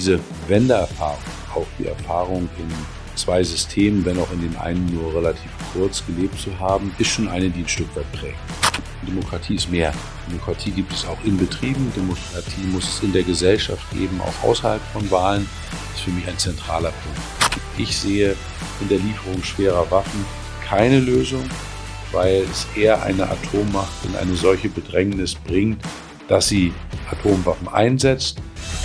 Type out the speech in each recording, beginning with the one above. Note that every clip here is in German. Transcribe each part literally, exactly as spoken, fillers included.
diese Wendeerfahrung, auch die Erfahrung in zwei Systemen, wenn auch in dem einen nur relativ kurz gelebt zu haben, ist schon eine, die ein Stück weit prägt. Demokratie ist mehr. Demokratie gibt es auch in Betrieben. Demokratie muss es in der Gesellschaft geben, auch außerhalb von Wahlen. Das ist für mich ein zentraler Punkt. Ich sehe in der Lieferung schwerer Waffen keine Lösung, weil es eher eine Atommacht in eine solche Bedrängnis bringt, dass sie Atomwaffen einsetzt.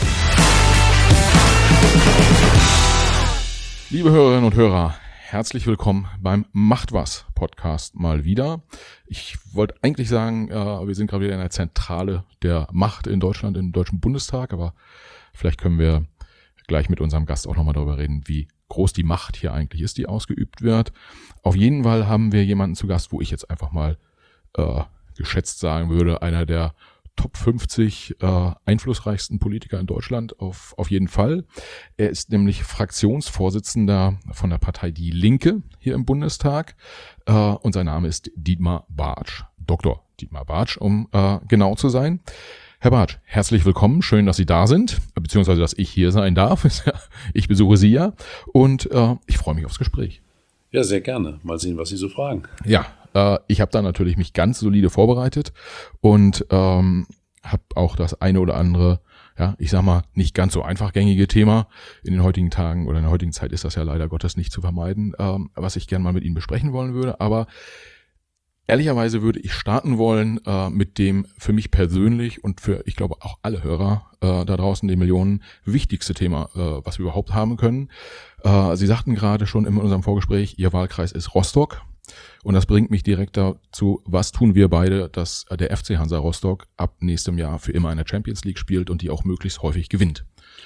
Liebe Hörerinnen und Hörer, herzlich willkommen beim Macht was Podcast mal wieder. Ich wollte eigentlich sagen, äh, wir sind gerade wieder in der Zentrale der Macht in Deutschland, im Deutschen Bundestag, aber vielleicht können wir gleich mit unserem Gast auch nochmal darüber reden, wie groß die Macht hier eigentlich ist, die ausgeübt wird. Auf jeden Fall haben wir jemanden zu Gast, wo ich jetzt einfach mal äh, geschätzt sagen würde, einer der Top fünfzig äh, einflussreichsten Politiker in Deutschland, auf, auf jeden Fall. Er ist nämlich Fraktionsvorsitzender von der Partei Die Linke hier im Bundestag äh, und sein Name ist Dietmar Bartsch, Doktor Dietmar Bartsch, um äh, genau zu sein. Herr Bartsch, herzlich willkommen, schön, dass Sie da sind, beziehungsweise dass ich hier sein darf. Ich besuche Sie ja und äh, ich freue mich aufs Gespräch. Ja, sehr gerne. Mal sehen, was Sie so fragen. Ja, äh, ich habe da natürlich mich ganz solide vorbereitet und ähm, habe auch das eine oder andere, ja, ich sag mal, nicht ganz so einfach gängige Thema in den heutigen Tagen oder in der heutigen Zeit ist das ja leider Gottes nicht zu vermeiden, ähm, was ich gerne mal mit Ihnen besprechen wollen würde, aber ehrlicherweise würde ich starten wollen äh, mit dem für mich persönlich und für, ich glaube, auch alle Hörer äh, da draußen, die Millionen, wichtigste Thema, äh, was wir überhaupt haben können. Äh, Sie sagten gerade schon in unserem Vorgespräch, Ihr Wahlkreis ist Rostock. Und das bringt mich direkt dazu, was tun wir beide, dass der F C Hansa Rostock ab nächstem Jahr für immer in der Champions League spielt und die auch möglichst häufig gewinnt.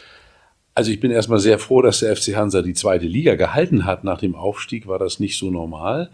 Also ich bin erstmal sehr froh, dass der F C Hansa die zweite Liga gehalten hat. Nach dem Aufstieg war das nicht so normal.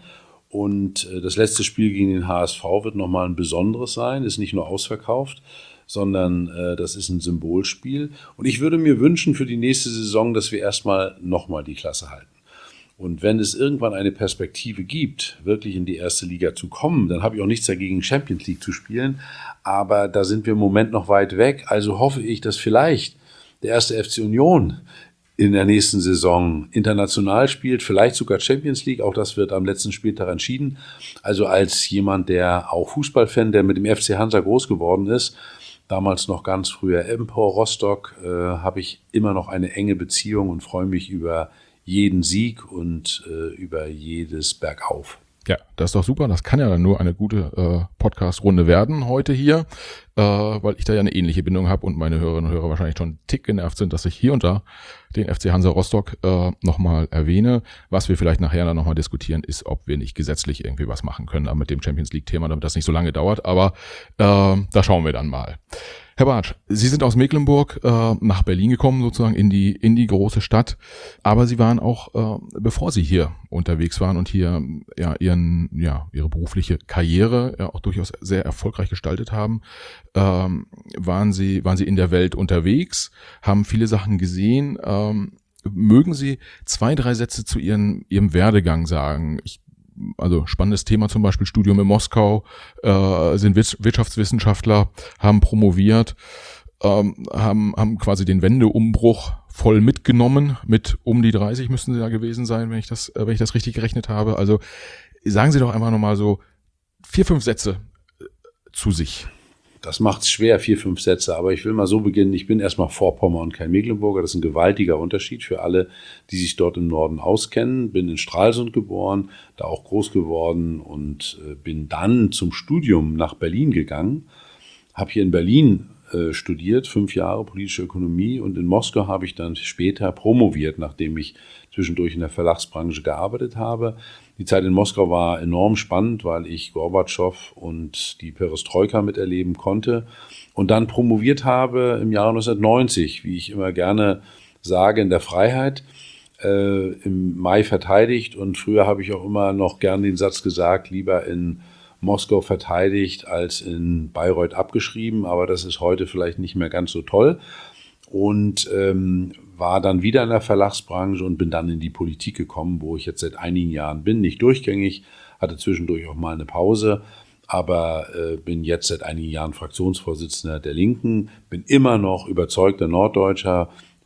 Und das letzte Spiel gegen den H S V wird nochmal ein besonderes sein, ist nicht nur ausverkauft, sondern äh, das ist ein Symbolspiel. Und ich würde mir wünschen für die nächste Saison, dass wir erstmal nochmal die Klasse halten. Und wenn es irgendwann eine Perspektive gibt, wirklich in die erste Liga zu kommen, dann habe ich auch nichts dagegen, Champions League zu spielen. Aber da sind wir im Moment noch weit weg. Also hoffe ich, dass vielleicht der erste F C Union in der nächsten Saison international spielt, vielleicht sogar Champions League. Auch das wird am letzten Spieltag entschieden. Also als jemand, der auch Fußballfan, der mit dem F C Hansa groß geworden ist, damals noch ganz früher Empor Rostock, äh, habe ich immer noch eine enge Beziehung und freue mich über jeden Sieg und äh, über jedes Bergauf. Ja, das ist doch super. Das kann ja dann nur eine gute äh, Podcast-Runde werden heute hier, äh, weil ich da ja eine ähnliche Bindung habe und meine Hörerinnen und Hörer wahrscheinlich schon einen Tick genervt sind, dass ich hier und da den F C Hansa Rostock äh, nochmal erwähne. Was wir vielleicht nachher dann nochmal diskutieren, ist, ob wir nicht gesetzlich irgendwie was machen können aber mit dem Champions League-Thema, damit das nicht so lange dauert. Aber äh, da schauen wir dann mal. Herr Bartsch, Sie sind aus Mecklenburg äh, nach Berlin gekommen, sozusagen in die in die große Stadt. Aber Sie waren auch, äh, bevor Sie hier unterwegs waren und hier ja ihren ja Ihre berufliche Karriere ja auch durchaus sehr erfolgreich gestaltet haben, ähm, waren Sie waren Sie in der Welt unterwegs, haben viele Sachen gesehen. Ähm, mögen Sie zwei, drei Sätze zu Ihren Ihrem Werdegang sagen? Ich Also spannendes Thema zum Beispiel Studium in Moskau, äh, sind Wirtschaftswissenschaftler, haben promoviert, ähm, haben haben quasi den Wendeumbruch voll mitgenommen. Mit um die dreißig müssten sie da gewesen sein, wenn ich das äh, wenn ich das richtig gerechnet habe. Also sagen Sie doch einfach nochmal so vier, fünf Sätze zu sich. Das macht es schwer, vier, fünf Sätze, aber ich will mal so beginnen. Ich bin erstmal Vorpommer und kein Mecklenburger. Das ist ein gewaltiger Unterschied für alle, die sich dort im Norden auskennen. Bin in Stralsund geboren, da auch groß geworden und äh, bin dann zum Studium nach Berlin gegangen. Habe hier in Berlin äh, studiert, fünf Jahre politische Ökonomie und in Moskau habe ich dann später promoviert, nachdem ich zwischendurch in der Verlagsbranche gearbeitet habe. Die Zeit in Moskau war enorm spannend, weil ich Gorbatschow und die Perestroika miterleben konnte und dann promoviert habe im Jahre neunzehnhundertneunzig, wie ich immer gerne sage, in der Freiheit, äh, im Mai verteidigt. Und früher habe ich auch immer noch gern den Satz gesagt, lieber in Moskau verteidigt als in Bayreuth abgeschrieben, aber das ist heute vielleicht nicht mehr ganz so toll. Und ähm, war dann wieder in der Verlagsbranche und bin dann in die Politik gekommen, wo ich jetzt seit einigen Jahren bin. Nicht durchgängig, hatte zwischendurch auch mal eine Pause, aber äh, bin jetzt seit einigen Jahren Fraktionsvorsitzender der Linken, bin immer noch überzeugter Norddeutscher,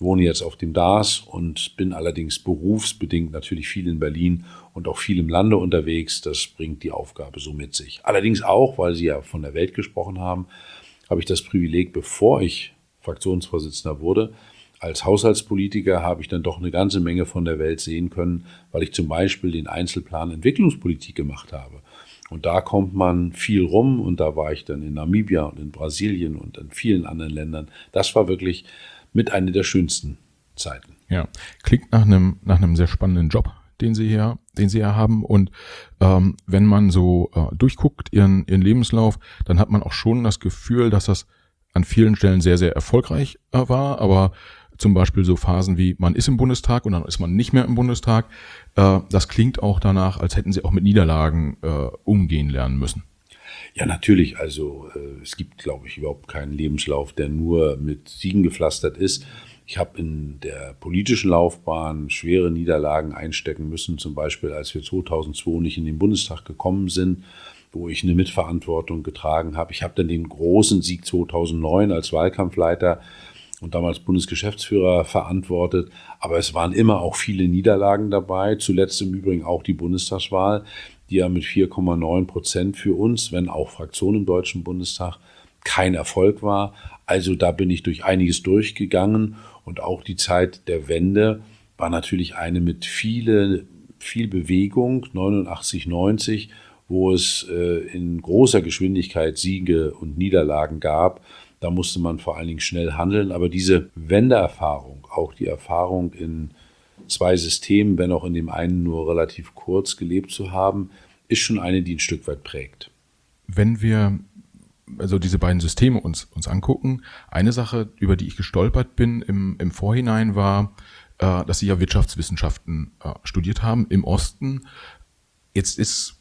wohne jetzt auf dem D A S und bin allerdings berufsbedingt natürlich viel in Berlin und auch viel im Lande unterwegs. Das bringt die Aufgabe so mit sich. Allerdings auch, weil Sie ja von der Welt gesprochen haben, habe ich das Privileg, bevor ich Fraktionsvorsitzender wurde, als Haushaltspolitiker habe ich dann doch eine ganze Menge von der Welt sehen können, weil ich zum Beispiel den Einzelplan Entwicklungspolitik gemacht habe. Und da kommt man viel rum und da war ich dann in Namibia und in Brasilien und in vielen anderen Ländern. Das war wirklich mit einer der schönsten Zeiten. Ja, klingt nach einem, nach einem sehr spannenden Job, den Sie hier, den Sie hier haben. Und ähm, wenn man so äh, durchguckt, Ihren, Ihren Lebenslauf, dann hat man auch schon das Gefühl, dass das an vielen Stellen sehr, sehr erfolgreich äh, war. Aber zum Beispiel so Phasen wie, man ist im Bundestag und dann ist man nicht mehr im Bundestag. Äh, das klingt auch danach, als hätten Sie auch mit Niederlagen äh, umgehen lernen müssen. Ja, natürlich. Also äh, es gibt, glaube ich, überhaupt keinen Lebenslauf, der nur mit Siegen gepflastert ist. Ich habe in der politischen Laufbahn schwere Niederlagen einstecken müssen, zum Beispiel als wir zweitausendzwei nicht in den Bundestag gekommen sind, wo ich eine Mitverantwortung getragen habe. Ich habe dann den großen Sieg zweitausendneun als Wahlkampfleiter und damals Bundesgeschäftsführer verantwortet. Aber es waren immer auch viele Niederlagen dabei, zuletzt im Übrigen auch die Bundestagswahl, die ja mit vier Komma neun Prozent für uns, wenn auch Fraktion im Deutschen Bundestag, kein Erfolg war. Also da bin ich durch einiges durchgegangen und auch die Zeit der Wende war natürlich eine mit viele, viel Bewegung, neunundachtzig, neunzig, wo es äh, in großer Geschwindigkeit Siege und Niederlagen gab. Da musste man vor allen Dingen schnell handeln. Aber diese Wendeerfahrung, auch die Erfahrung in zwei Systemen, wenn auch in dem einen nur relativ kurz gelebt zu haben, ist schon eine, die ein Stück weit prägt. Wenn wir also diese beiden Systeme uns, uns angucken, eine Sache, über die ich gestolpert bin im, im Vorhinein war, äh, dass Sie ja Wirtschaftswissenschaften äh, studiert haben im Osten. Jetzt ist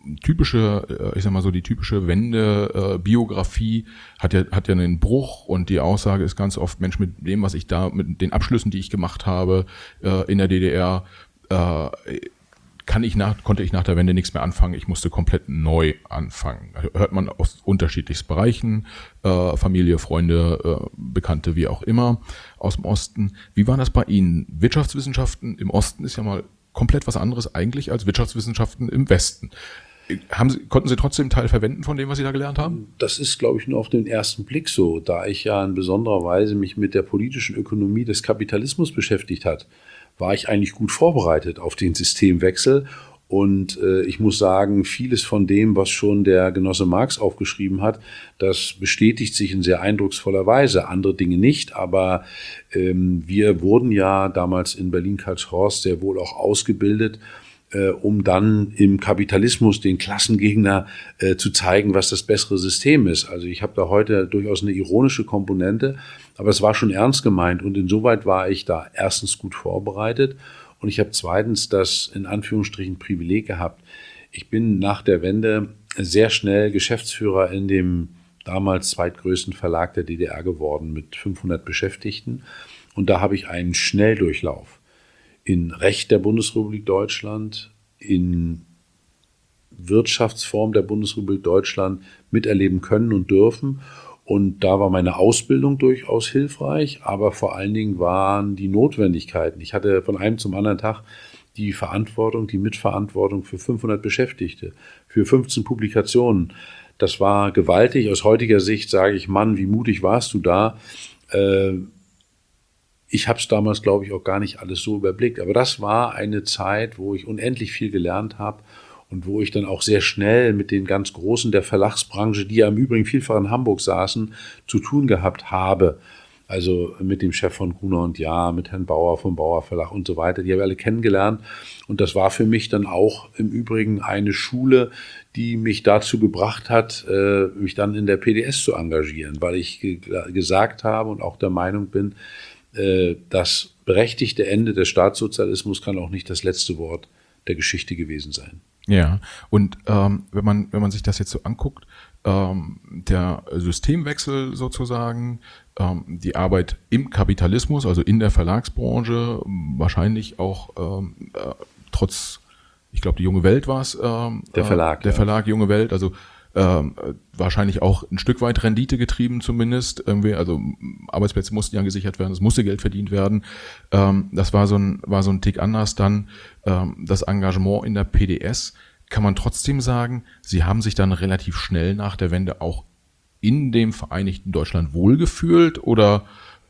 typische, ich sag mal so, die typische Wende-Biografie hat ja, hat ja einen Bruch und die Aussage ist ganz oft, Mensch, mit dem, was ich da, mit den Abschlüssen, die ich gemacht habe äh, in der D D R, äh, kann ich nach, konnte ich nach der Wende nichts mehr anfangen. Ich musste komplett neu anfangen. Hört man aus unterschiedlichsten Bereichen, äh, Familie, Freunde, äh, Bekannte, wie auch immer, aus dem Osten. Wie war das bei Ihnen? Wirtschaftswissenschaften im Osten ist ja mal komplett was anderes eigentlich als Wirtschaftswissenschaften im Westen. Haben Sie, konnten Sie trotzdem einen Teil verwenden von dem, was Sie da gelernt haben? Das ist, glaube ich, nur auf den ersten Blick so, da ich ja in besonderer Weise mich mit der politischen Ökonomie des Kapitalismus beschäftigt hat, war ich eigentlich gut vorbereitet auf den Systemwechsel. Und äh, ich muss sagen, vieles von dem, was schon der Genosse Marx aufgeschrieben hat, das bestätigt sich in sehr eindrucksvoller Weise. Andere Dinge nicht, aber ähm, wir wurden ja damals in Berlin-Karlshorst sehr wohl auch ausgebildet, Äh, um dann im Kapitalismus den Klassengegner äh, zu zeigen, was das bessere System ist. Also ich habe da heute durchaus eine ironische Komponente, aber es war schon ernst gemeint und insoweit war ich da erstens gut vorbereitet und ich habe zweitens das in Anführungsstrichen Privileg gehabt. Ich bin nach der Wende sehr schnell Geschäftsführer in dem damals zweitgrößten Verlag der D D R geworden mit fünfhundert Beschäftigten und da habe ich einen Schnelldurchlauf in Recht der Bundesrepublik Deutschland, in Wirtschaftsform der Bundesrepublik Deutschland miterleben können und dürfen. Und da war meine Ausbildung durchaus hilfreich, aber vor allen Dingen waren die Notwendigkeiten. Ich hatte von einem zum anderen Tag die Verantwortung, die Mitverantwortung für fünfhundert Beschäftigte, für fünfzehn Publikationen. Das war gewaltig. Aus heutiger Sicht sage ich, Mann, wie mutig warst du da? Äh, Ich habe es damals, glaube ich, auch gar nicht alles so überblickt. Aber das war eine Zeit, wo ich unendlich viel gelernt habe und wo ich dann auch sehr schnell mit den ganz Großen der Verlagsbranche, die ja im Übrigen vielfach in Hamburg saßen, zu tun gehabt habe. Also mit dem Chef von Gruner und Jahr, mit Herrn Bauer vom Bauer Verlag und so weiter. Die habe ich alle kennengelernt. Und das war für mich dann auch im Übrigen eine Schule, die mich dazu gebracht hat, mich dann in der P D S zu engagieren, weil ich gesagt habe und auch der Meinung bin, das berechtigte Ende des Staatssozialismus kann auch nicht das letzte Wort der Geschichte gewesen sein. Ja, und ähm, wenn man wenn man sich das jetzt so anguckt, ähm, der Systemwechsel sozusagen, ähm, die Arbeit im Kapitalismus, also in der Verlagsbranche, wahrscheinlich auch ähm, äh, trotz, ich glaube, die Junge Welt war es. Ähm, der Verlag. Äh, der ja. Verlag Junge Welt, also ähm, wahrscheinlich auch ein Stück weit Rendite getrieben zumindest. Irgendwie, also Arbeitsplätze mussten ja gesichert werden, es musste Geld verdient werden. Ähm, das war so ein, war so ein Tick anders. Dann ähm, das Engagement in der P D S. Kann man trotzdem sagen, Sie haben sich dann relativ schnell nach der Wende auch in dem Vereinigten Deutschland wohlgefühlt oder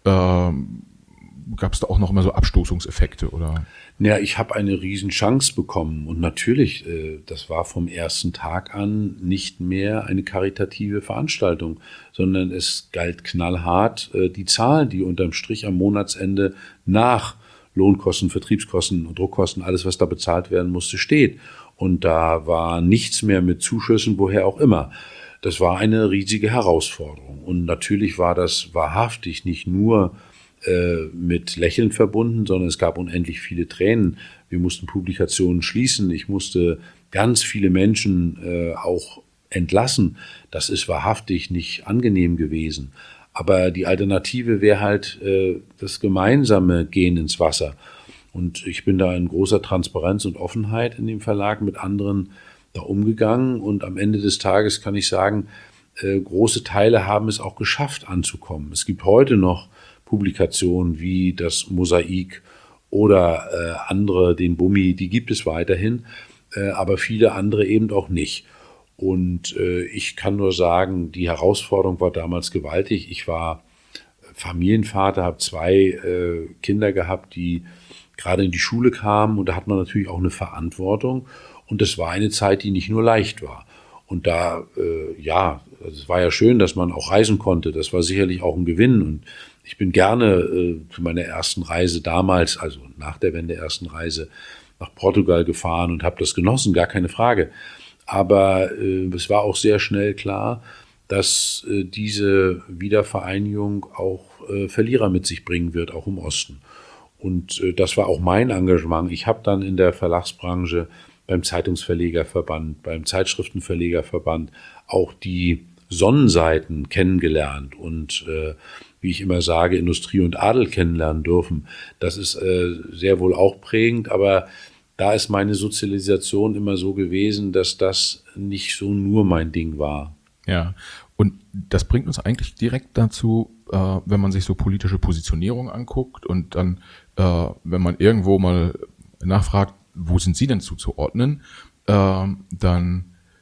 ähm, gab es da auch noch immer so Abstoßungseffekte? Oder? Ja, ich habe eine Riesenchance bekommen und natürlich, äh, das war vom ersten Tag an nicht mehr eine karitative Veranstaltung, sondern es galt knallhart äh, die Zahlen, die unterm Strich am Monatsende nach Lohnkosten, Vertriebskosten und Druckkosten, alles was da bezahlt werden musste, steht. Und da war nichts mehr mit Zuschüssen, woher auch immer. Das war eine riesige Herausforderung. Und natürlich war das wahrhaftig nicht nur äh, mit Lächeln verbunden, sondern es gab unendlich viele Tränen. Wir mussten Publikationen schließen. Ich musste ganz viele Menschen äh, auch entlassen. Das ist wahrhaftig nicht angenehm gewesen. Aber die Alternative wäre halt äh, das gemeinsame Gehen ins Wasser. Und ich bin da in großer Transparenz und Offenheit in dem Verlag mit anderen da umgegangen. Und am Ende des Tages kann ich sagen, äh, große Teile haben es auch geschafft anzukommen. Es gibt heute noch Publikationen wie das Mosaik oder äh, andere, den Bummi, die gibt es weiterhin, äh, aber viele andere eben auch nicht. Und äh, ich kann nur sagen, die Herausforderung war damals gewaltig. Ich war Familienvater, habe zwei äh, Kinder gehabt, die gerade in die Schule kamen und da hat man natürlich auch eine Verantwortung und das war eine Zeit, die nicht nur leicht war. Und da, äh, ja, es war ja schön, dass man auch reisen konnte, das war sicherlich auch ein Gewinn und ich bin gerne äh, zu meiner ersten Reise damals, also nach der Wende ersten Reise, nach Portugal gefahren und habe das genossen, gar keine Frage. Aber äh, es war auch sehr schnell klar, dass äh, diese Wiedervereinigung auch äh, Verlierer mit sich bringen wird, auch im Osten. Und äh, das war auch mein Engagement. Ich habe dann in der Verlagsbranche beim Zeitungsverlegerverband, beim Zeitschriftenverlegerverband auch die Sonnenseiten kennengelernt und äh, wie ich immer sage, Industrie und Adel kennenlernen dürfen. Das ist äh, sehr wohl auch prägend, aber da ist meine Sozialisation immer so gewesen, dass das nicht so nur mein Ding war. Ja, und das bringt uns eigentlich direkt dazu, äh, wenn man sich so politische Positionierung anguckt und dann, äh, wenn man irgendwo mal nachfragt, wo sind Sie denn zuzuordnen, äh, dann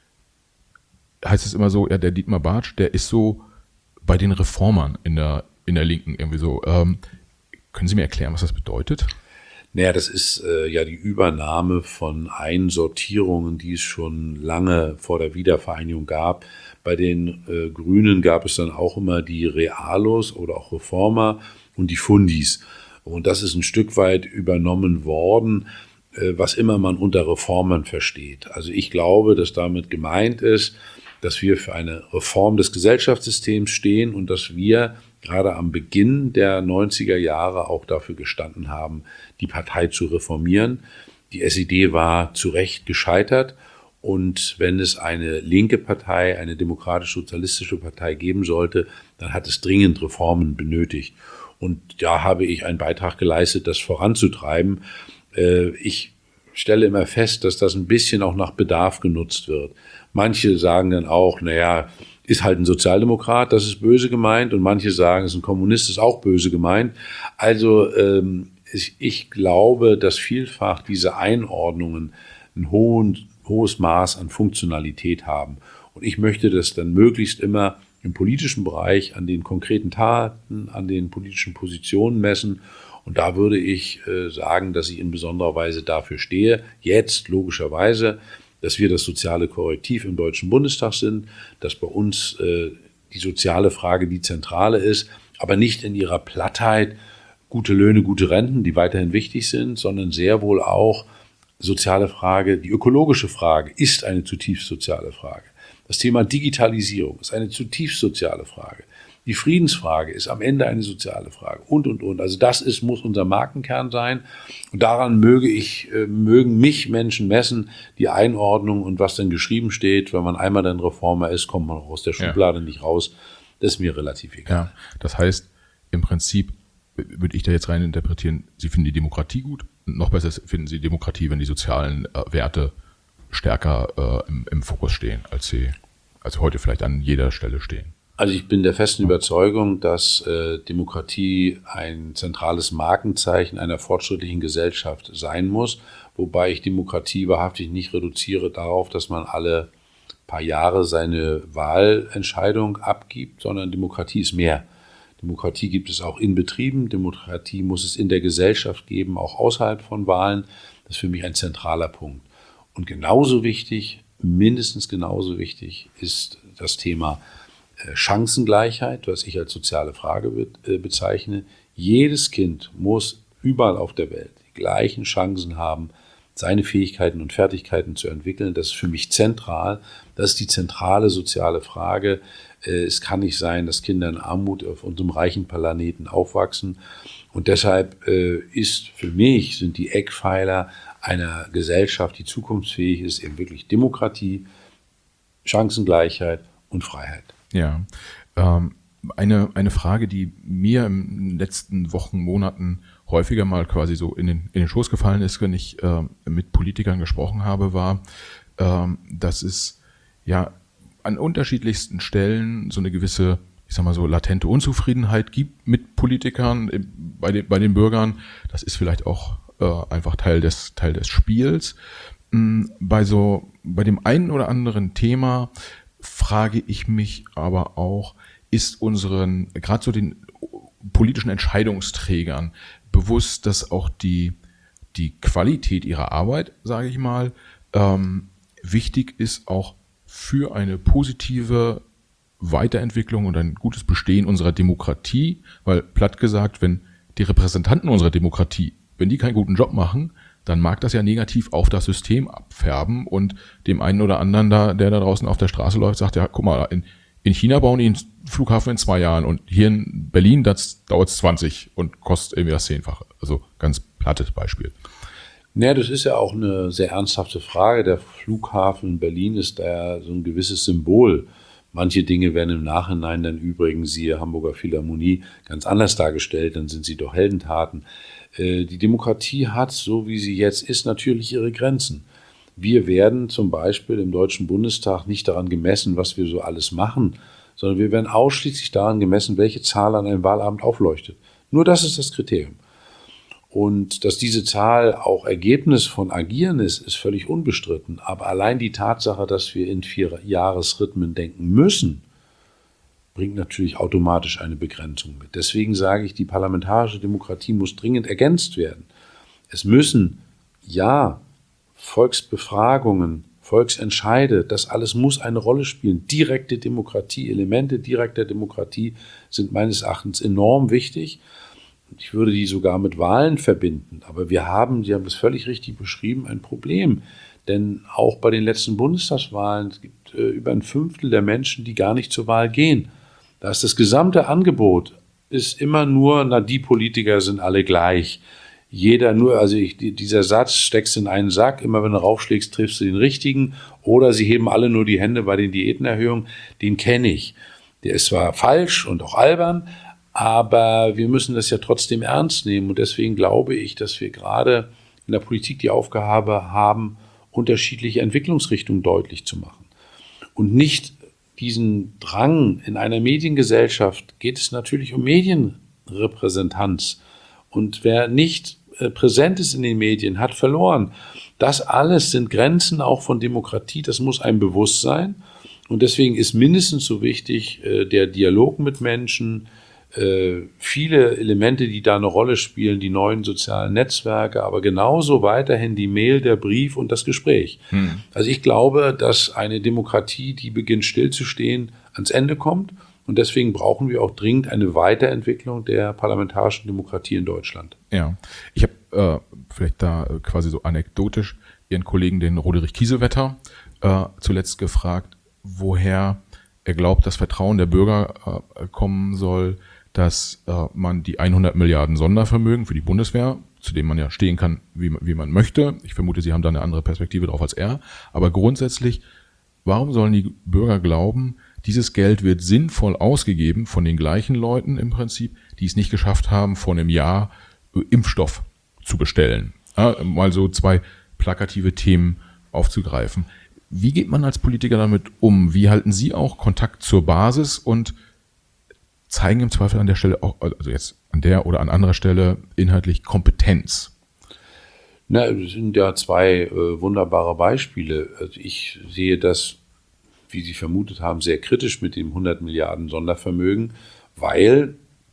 heißt es immer so, ja, der Dietmar Bartsch, der ist so bei den Reformern in der, in der Linken irgendwie so. Ähm, können Sie mir erklären, was das bedeutet? Naja, das ist äh, ja die Übernahme von Einsortierungen, die es schon lange vor der Wiedervereinigung gab. Bei den äh, Grünen gab es dann auch immer die Realos oder auch Reformer und die Fundis. Und das ist ein Stück weit übernommen worden, äh, was immer man unter Reformern versteht. Also ich glaube, dass damit gemeint ist, dass wir für eine Reform des Gesellschaftssystems stehen und dass wir gerade am Beginn der neunziger Jahre auch dafür gestanden haben, die Partei zu reformieren. Die S E D war zu Recht gescheitert und wenn es eine linke Partei, eine demokratisch-sozialistische Partei geben sollte, dann hat es dringend Reformen benötigt. Und da habe ich einen Beitrag geleistet, das voranzutreiben. Ich stelle immer fest, dass das ein bisschen auch nach Bedarf genutzt wird. Manche sagen dann auch, naja, ist halt ein Sozialdemokrat, das ist böse gemeint. Und manche sagen, ist ein Kommunist, ist auch böse gemeint. Also ähm, ich, ich glaube, dass vielfach diese Einordnungen ein hohen, hohes Maß an Funktionalität haben. Und ich möchte das dann möglichst immer im politischen Bereich an den konkreten Taten, an den politischen Positionen messen. Und da würde ich äh, sagen, dass ich in besonderer Weise dafür stehe, jetzt logischerweise, dass wir das soziale Korrektiv im Deutschen Bundestag sind, dass bei uns äh, die soziale Frage die zentrale ist, aber nicht in ihrer Plattheit gute Löhne, gute Renten, die weiterhin wichtig sind, sondern sehr wohl auch soziale Frage, die ökologische Frage ist eine zutiefst soziale Frage. Das Thema Digitalisierung ist eine zutiefst soziale Frage. Die Friedensfrage ist am Ende eine soziale Frage und, und, und. Also das ist, muss unser Markenkern sein. Und daran möge ich, äh, mögen mich Menschen messen, die Einordnung und was dann geschrieben steht. Wenn man einmal dann Reformer ist, kommt man auch aus der Schublade ja. nicht raus. Das ist mir relativ egal. Ja, das heißt, im Prinzip würde ich da jetzt rein interpretieren, Sie finden die Demokratie gut. Noch besser finden Sie Demokratie, wenn die sozialen äh, Werte stärker äh, im, im Fokus stehen, als sie als heute vielleicht an jeder Stelle stehen? Also ich bin der festen Überzeugung, dass äh, Demokratie ein zentrales Markenzeichen einer fortschrittlichen Gesellschaft sein muss, wobei ich Demokratie wahrhaftig nicht reduziere darauf, dass man alle paar Jahre seine Wahlentscheidung abgibt, sondern Demokratie ist mehr. Demokratie gibt es auch in Betrieben, Demokratie muss es in der Gesellschaft geben, auch außerhalb von Wahlen. Das ist für mich ein zentraler Punkt. Und genauso wichtig, mindestens genauso wichtig, ist das Thema Chancengleichheit, was ich als soziale Frage be- bezeichne. Jedes Kind muss überall auf der Welt die gleichen Chancen haben, seine Fähigkeiten und Fertigkeiten zu entwickeln. Das ist für mich zentral. Das ist die zentrale soziale Frage. Es kann nicht sein, dass Kinder in Armut auf unserem reichen Planeten aufwachsen. Und deshalb ist für mich, sind die Eckpfeiler einer Gesellschaft, die zukunftsfähig ist, eben wirklich Demokratie, Chancengleichheit und Freiheit. Ja, ähm, eine, eine Frage, die mir in den letzten Wochen, Monaten häufiger mal quasi so in den, in den Schoß gefallen ist, wenn ich äh, mit Politikern gesprochen habe, war, ähm, dass es ja an unterschiedlichsten Stellen so eine gewisse, ich sag mal so, latente Unzufriedenheit gibt mit Politikern, äh, bei den, bei den Bürgern. Das ist vielleicht auch äh, einfach Teil des, Teil des Spiels. Ähm, bei so, bei dem einen oder anderen Thema frage ich mich aber auch, ist unseren, gerade so den politischen Entscheidungsträgern bewusst, dass auch die, die Qualität ihrer Arbeit, sage ich mal, ähm, wichtig ist auch für eine positive Weiterentwicklung und ein gutes Bestehen unserer Demokratie, weil platt gesagt, wenn die Repräsentanten unserer Demokratie, wenn die keinen guten Job machen, dann mag das ja negativ auf das System abfärben und dem einen oder anderen, da, der da draußen auf der Straße läuft, sagt, ja, guck mal, in, in China bauen die einen Flughafen in zwei Jahren und hier in Berlin, das dauert zwanzig und kostet irgendwie das Zehnfache. Also ganz plattes Beispiel. Naja, das ist ja auch eine sehr ernsthafte Frage. Der Flughafen in Berlin ist da so ein gewisses Symbol. Manche Dinge werden im Nachhinein dann übrigens, siehe Hamburger Philharmonie, ganz anders dargestellt, dann sind sie doch Heldentaten. Die Demokratie hat, so wie sie jetzt ist, natürlich ihre Grenzen. Wir werden zum Beispiel im Deutschen Bundestag nicht daran gemessen, was wir so alles machen, sondern wir werden ausschließlich daran gemessen, welche Zahl an einem Wahlabend aufleuchtet. Nur das ist das Kriterium. Und dass diese Zahl auch Ergebnis von Agieren ist, ist völlig unbestritten. Aber allein die Tatsache, dass wir in vier Jahresrhythmen denken müssen, bringt natürlich automatisch eine Begrenzung mit. Deswegen sage ich, die parlamentarische Demokratie muss dringend ergänzt werden. Es müssen, ja, Volksbefragungen, Volksentscheide, das alles muss eine Rolle spielen. Direkte Demokratie, Elemente direkter Demokratie sind meines Erachtens enorm wichtig. Ich würde die sogar mit Wahlen verbinden. Aber wir haben, Sie haben das völlig richtig beschrieben, ein Problem. Denn auch bei den letzten Bundestagswahlen es gibt äh, über ein Fünftel der Menschen, die gar nicht zur Wahl gehen. Da ist das gesamte Angebot, ist immer nur, na, die Politiker sind alle gleich. Jeder nur, also ich, dieser Satz, steckst in einen Sack, immer wenn du raufschlägst, triffst du den richtigen. Oder sie heben alle nur die Hände bei den Diätenerhöhungen, den kenne ich. Der ist zwar falsch und auch albern, aber wir müssen das ja trotzdem ernst nehmen. Und deswegen glaube ich, dass wir gerade in der Politik die Aufgabe haben, unterschiedliche Entwicklungsrichtungen deutlich zu machen. Und nicht diesen Drang in einer Mediengesellschaft, geht es natürlich um Medienrepräsentanz. Und wer nicht äh, präsent ist in den Medien, hat verloren. Das alles sind Grenzen auch von Demokratie, das muss einem bewusst sein. Und deswegen ist mindestens so wichtig äh, der Dialog mit Menschen, viele Elemente, die da eine Rolle spielen, die neuen sozialen Netzwerke, aber genauso weiterhin die Mail, der Brief und das Gespräch. Hm. Also ich glaube, dass eine Demokratie, die beginnt stillzustehen, ans Ende kommt und deswegen brauchen wir auch dringend eine Weiterentwicklung der parlamentarischen Demokratie in Deutschland. Ja, ich habe äh, vielleicht da äh, quasi so anekdotisch Ihren Kollegen, den Roderich Kiesewetter, äh, zuletzt gefragt, woher er glaubt, das Vertrauen der Bürger äh, kommen soll, dass äh, man die hundert Milliarden Sondervermögen für die Bundeswehr, zu dem man ja stehen kann, wie, wie man möchte. Ich vermute, Sie haben da eine andere Perspektive drauf als er. Aber grundsätzlich, warum sollen die Bürger glauben, dieses Geld wird sinnvoll ausgegeben von den gleichen Leuten im Prinzip, die es nicht geschafft haben, vor einem Jahr äh, Impfstoff zu bestellen? Ja, mal so zwei plakative Themen aufzugreifen. Wie geht man als Politiker damit um? Wie halten Sie auch Kontakt zur Basis und zeigen im Zweifel an der Stelle auch, also jetzt an der oder an anderer Stelle inhaltlich Kompetenz? Na, es sind ja zwei äh, wunderbare Beispiele. Also ich sehe das, wie Sie vermutet haben, sehr kritisch mit dem hundert Milliarden Sondervermögen, weil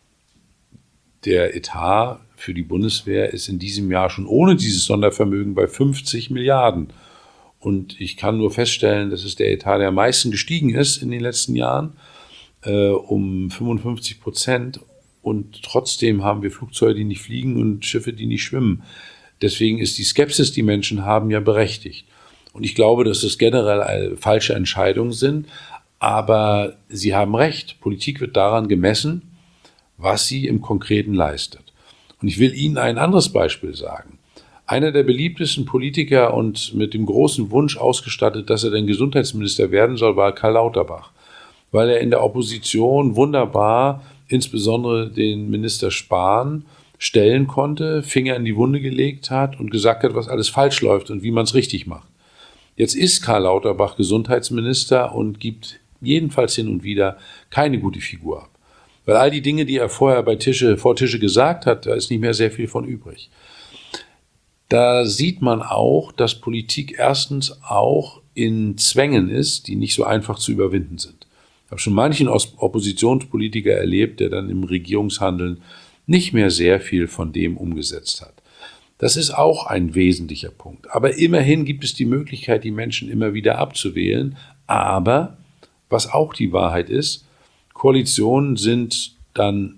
der Etat für die Bundeswehr ist in diesem Jahr schon ohne dieses Sondervermögen bei fünfzig Milliarden. Und ich kann nur feststellen, dass es der Etat, der am meisten gestiegen ist in den letzten Jahren, äh, um fünfundfünfzig Prozent. Und trotzdem haben wir Flugzeuge, die nicht fliegen und Schiffe, die nicht schwimmen. Deswegen ist die Skepsis, die Menschen haben, ja berechtigt. Und ich glaube, dass das generell falsche Entscheidungen sind. Aber Sie haben recht, Politik wird daran gemessen, was sie im Konkreten leistet. Und ich will Ihnen ein anderes Beispiel sagen. Einer der beliebtesten Politiker und mit dem großen Wunsch ausgestattet, dass er denn Gesundheitsminister werden soll, war Karl Lauterbach, weil er in der Opposition wunderbar insbesondere den Minister Spahn stellen konnte, Finger in die Wunde gelegt hat und gesagt hat, was alles falsch läuft und wie man es richtig macht. Jetzt ist Karl Lauterbach Gesundheitsminister und gibt jedenfalls hin und wieder keine gute Figur ab. Weil all die Dinge, die er vorher bei Tische, vor Tische gesagt hat, da ist nicht mehr sehr viel von übrig. Da sieht man auch, dass Politik erstens auch in Zwängen ist, die nicht so einfach zu überwinden sind. Ich habe schon manchen Oppositionspolitiker erlebt, der dann im Regierungshandeln nicht mehr sehr viel von dem umgesetzt hat. Das ist auch ein wesentlicher Punkt. Aber immerhin gibt es die Möglichkeit, die Menschen immer wieder abzuwählen. Aber, was auch die Wahrheit ist, Koalitionen sind dann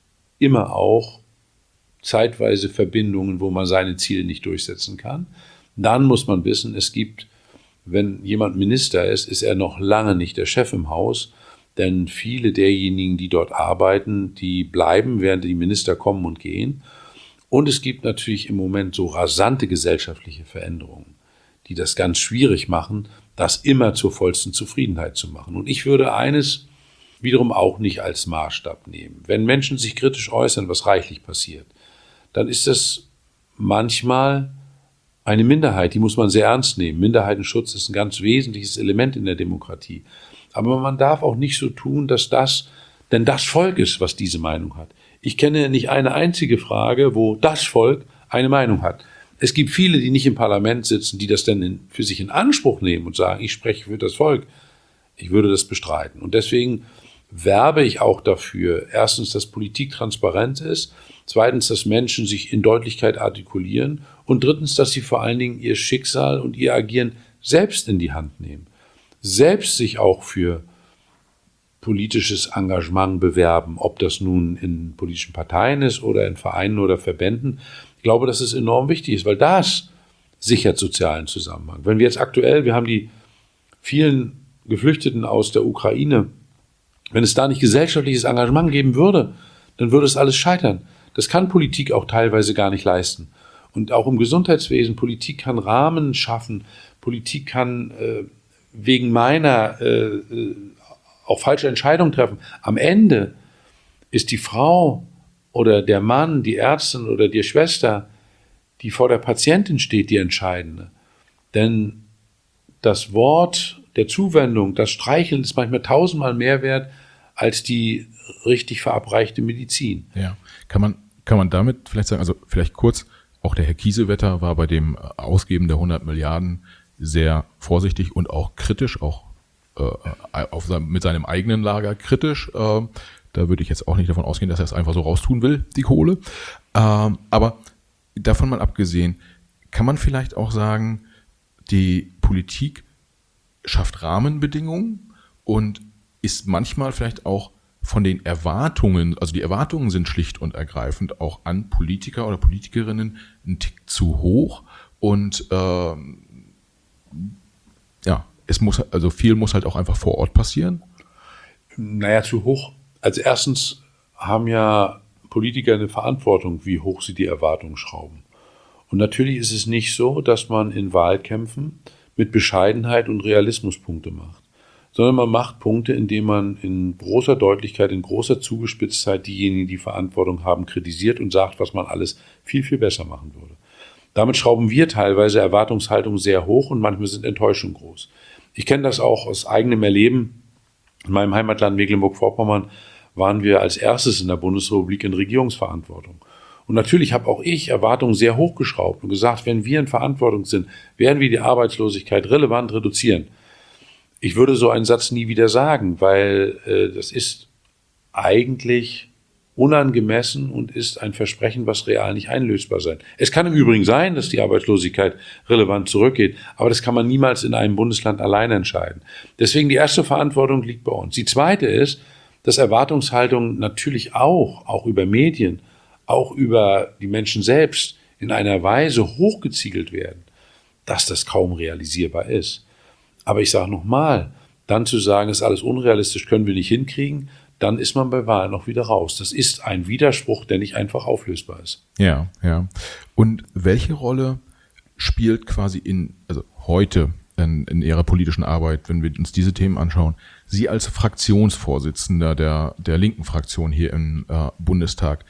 immer auch zeitweise Verbindungen, wo man seine Ziele nicht durchsetzen kann. Dann muss man wissen, es gibt, wenn jemand Minister ist, ist er noch lange nicht der Chef im Haus, denn viele derjenigen, die dort arbeiten, die bleiben, während die Minister kommen und gehen. Und es gibt natürlich im Moment so rasante gesellschaftliche Veränderungen, die das ganz schwierig machen, das immer zur vollsten Zufriedenheit zu machen. Und ich würde eines wiederum auch nicht als Maßstab nehmen. Wenn Menschen sich kritisch äußern, was reichlich passiert, dann ist das manchmal eine Minderheit, die muss man sehr ernst nehmen. Minderheitenschutz ist ein ganz wesentliches Element in der Demokratie. Aber man darf auch nicht so tun, dass das denn das Volk ist, was diese Meinung hat. Ich kenne nicht eine einzige Frage, wo das Volk eine Meinung hat. Es gibt viele, die nicht im Parlament sitzen, die das dann in, für sich in Anspruch nehmen und sagen, ich spreche für das Volk. Ich würde das bestreiten. Und deswegen werbe ich auch dafür, erstens, dass Politik transparent ist, zweitens, dass Menschen sich in Deutlichkeit artikulieren und drittens, dass sie vor allen Dingen ihr Schicksal und ihr Agieren selbst in die Hand nehmen, selbst sich auch für politisches Engagement bewerben, ob das nun in politischen Parteien ist oder in Vereinen oder Verbänden. Ich glaube, dass es enorm wichtig ist, weil das sichert sozialen Zusammenhang. Wenn wir jetzt aktuell, wir haben die vielen Geflüchteten aus der Ukraine, wenn es da nicht gesellschaftliches Engagement geben würde, dann würde es alles scheitern. Das kann Politik auch teilweise gar nicht leisten. Und auch im Gesundheitswesen, Politik kann Rahmen schaffen, Politik kann äh, wegen meiner äh, auch falsche Entscheidungen treffen. Am Ende ist die Frau oder der Mann, die Ärztin oder die Schwester, die vor der Patientin steht, die entscheidende. Denn das Wort der Zuwendung, das Streicheln ist manchmal tausendmal mehr wert als die richtig verabreichte Medizin. Ja, kann man, kann man damit vielleicht sagen, also vielleicht kurz, auch der Herr Kiesewetter war bei dem Ausgeben der hundert Milliarden sehr vorsichtig und auch kritisch, auch äh, auf seinem, mit seinem eigenen Lager kritisch. Äh, da würde ich jetzt auch nicht davon ausgehen, dass er es einfach so raustun will, die Kohle. Äh, aber davon mal abgesehen, kann man vielleicht auch sagen, die Politik schafft Rahmenbedingungen und ist manchmal vielleicht auch von den Erwartungen, also die Erwartungen sind schlicht und ergreifend auch an Politiker oder Politikerinnen ein Tick zu hoch und äh, ja, es muss, also viel muss halt auch einfach vor Ort passieren. Naja, zu hoch. Also erstens haben ja Politiker eine Verantwortung, wie hoch sie die Erwartungen schrauben. Und natürlich ist es nicht so, dass man in Wahlkämpfen mit Bescheidenheit und Realismus Punkte macht, sondern man macht Punkte, indem man in großer Deutlichkeit, in großer Zugespitztheit diejenigen, die Verantwortung haben, kritisiert und sagt, was man alles viel, viel besser machen würde. Damit schrauben wir teilweise Erwartungshaltung sehr hoch und manchmal sind Enttäuschungen groß. Ich kenne das auch aus eigenem Erleben. In meinem Heimatland Mecklenburg-Vorpommern waren wir als erstes in der Bundesrepublik in Regierungsverantwortung. Und natürlich habe auch ich Erwartungen sehr hochgeschraubt und gesagt, wenn wir in Verantwortung sind, werden wir die Arbeitslosigkeit relevant reduzieren. Ich würde so einen Satz nie wieder sagen, weil äh, das ist eigentlich unangemessen und ist ein Versprechen, was real nicht einlösbar sein. Es kann im Übrigen sein, dass die Arbeitslosigkeit relevant zurückgeht, aber das kann man niemals in einem Bundesland allein entscheiden. Deswegen die erste Verantwortung liegt bei uns. Die zweite ist, dass Erwartungshaltungen natürlich auch, auch über Medien, auch über die Menschen selbst in einer Weise hochgeziegelt werden, dass das kaum realisierbar ist. Aber ich sage nochmal, dann zu sagen, ist alles unrealistisch, können wir nicht hinkriegen, dann ist man bei Wahlen noch wieder raus. Das ist ein Widerspruch, der nicht einfach auflösbar ist. Ja, ja. Und welche Rolle spielt quasi in, also heute in, in Ihrer politischen Arbeit, wenn wir uns diese Themen anschauen, Sie als Fraktionsvorsitzender der, der linken Fraktion hier im äh, Bundestag,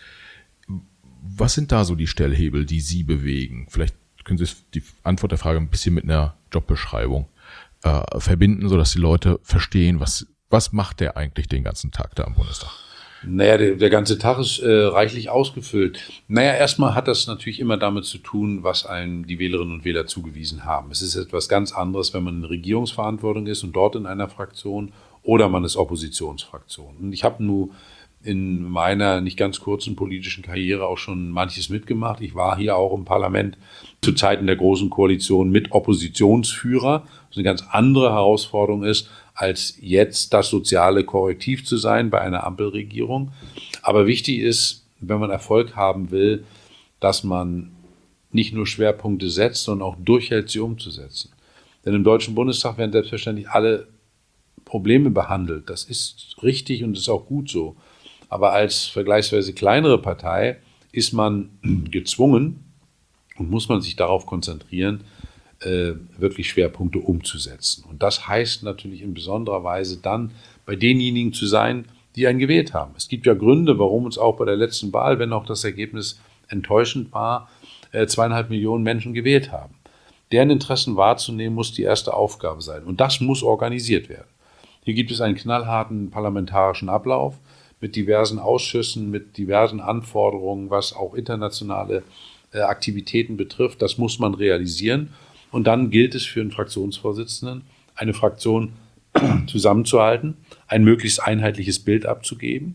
was sind da so die Stellhebel, die Sie bewegen? Vielleicht können Sie die Antwort der Frage ein bisschen mit einer Jobbeschreibung äh, verbinden, sodass die Leute verstehen, was Was macht der eigentlich den ganzen Tag da am Bundestag? Naja, der, der ganze Tag ist äh, reichlich ausgefüllt. Naja, erstmal hat das natürlich immer damit zu tun, was einem die Wählerinnen und Wähler zugewiesen haben. Es ist etwas ganz anderes, wenn man in Regierungsverantwortung ist und dort in einer Fraktion oder man ist Oppositionsfraktion. Und ich habe nur in meiner nicht ganz kurzen politischen Karriere auch schon manches mitgemacht. Ich war hier auch im Parlament zu Zeiten der Großen Koalition mit Oppositionsführer, was eine ganz andere Herausforderung ist, als jetzt das soziale Korrektiv zu sein bei einer Ampelregierung. Aber wichtig ist, wenn man Erfolg haben will, dass man nicht nur Schwerpunkte setzt, sondern auch durchhält, sie umzusetzen. Denn im Deutschen Bundestag werden selbstverständlich alle Probleme behandelt. Das ist richtig und ist auch gut so. Aber als vergleichsweise kleinere Partei ist man gezwungen und muss man sich darauf konzentrieren, äh, wirklich Schwerpunkte umzusetzen. Und das heißt natürlich in besonderer Weise dann bei denjenigen zu sein, die einen gewählt haben. Es gibt ja Gründe, warum uns auch bei der letzten Wahl, wenn auch das Ergebnis enttäuschend war, äh, zweieinhalb Millionen Menschen gewählt haben. Deren Interessen wahrzunehmen, muss die erste Aufgabe sein. Und das muss organisiert werden. Hier gibt es einen knallharten parlamentarischen Ablauf mit diversen Ausschüssen, mit diversen Anforderungen, was auch internationale äh, Aktivitäten betrifft. Das muss man realisieren. Und dann gilt es für einen Fraktionsvorsitzenden, eine Fraktion zusammenzuhalten, ein möglichst einheitliches Bild abzugeben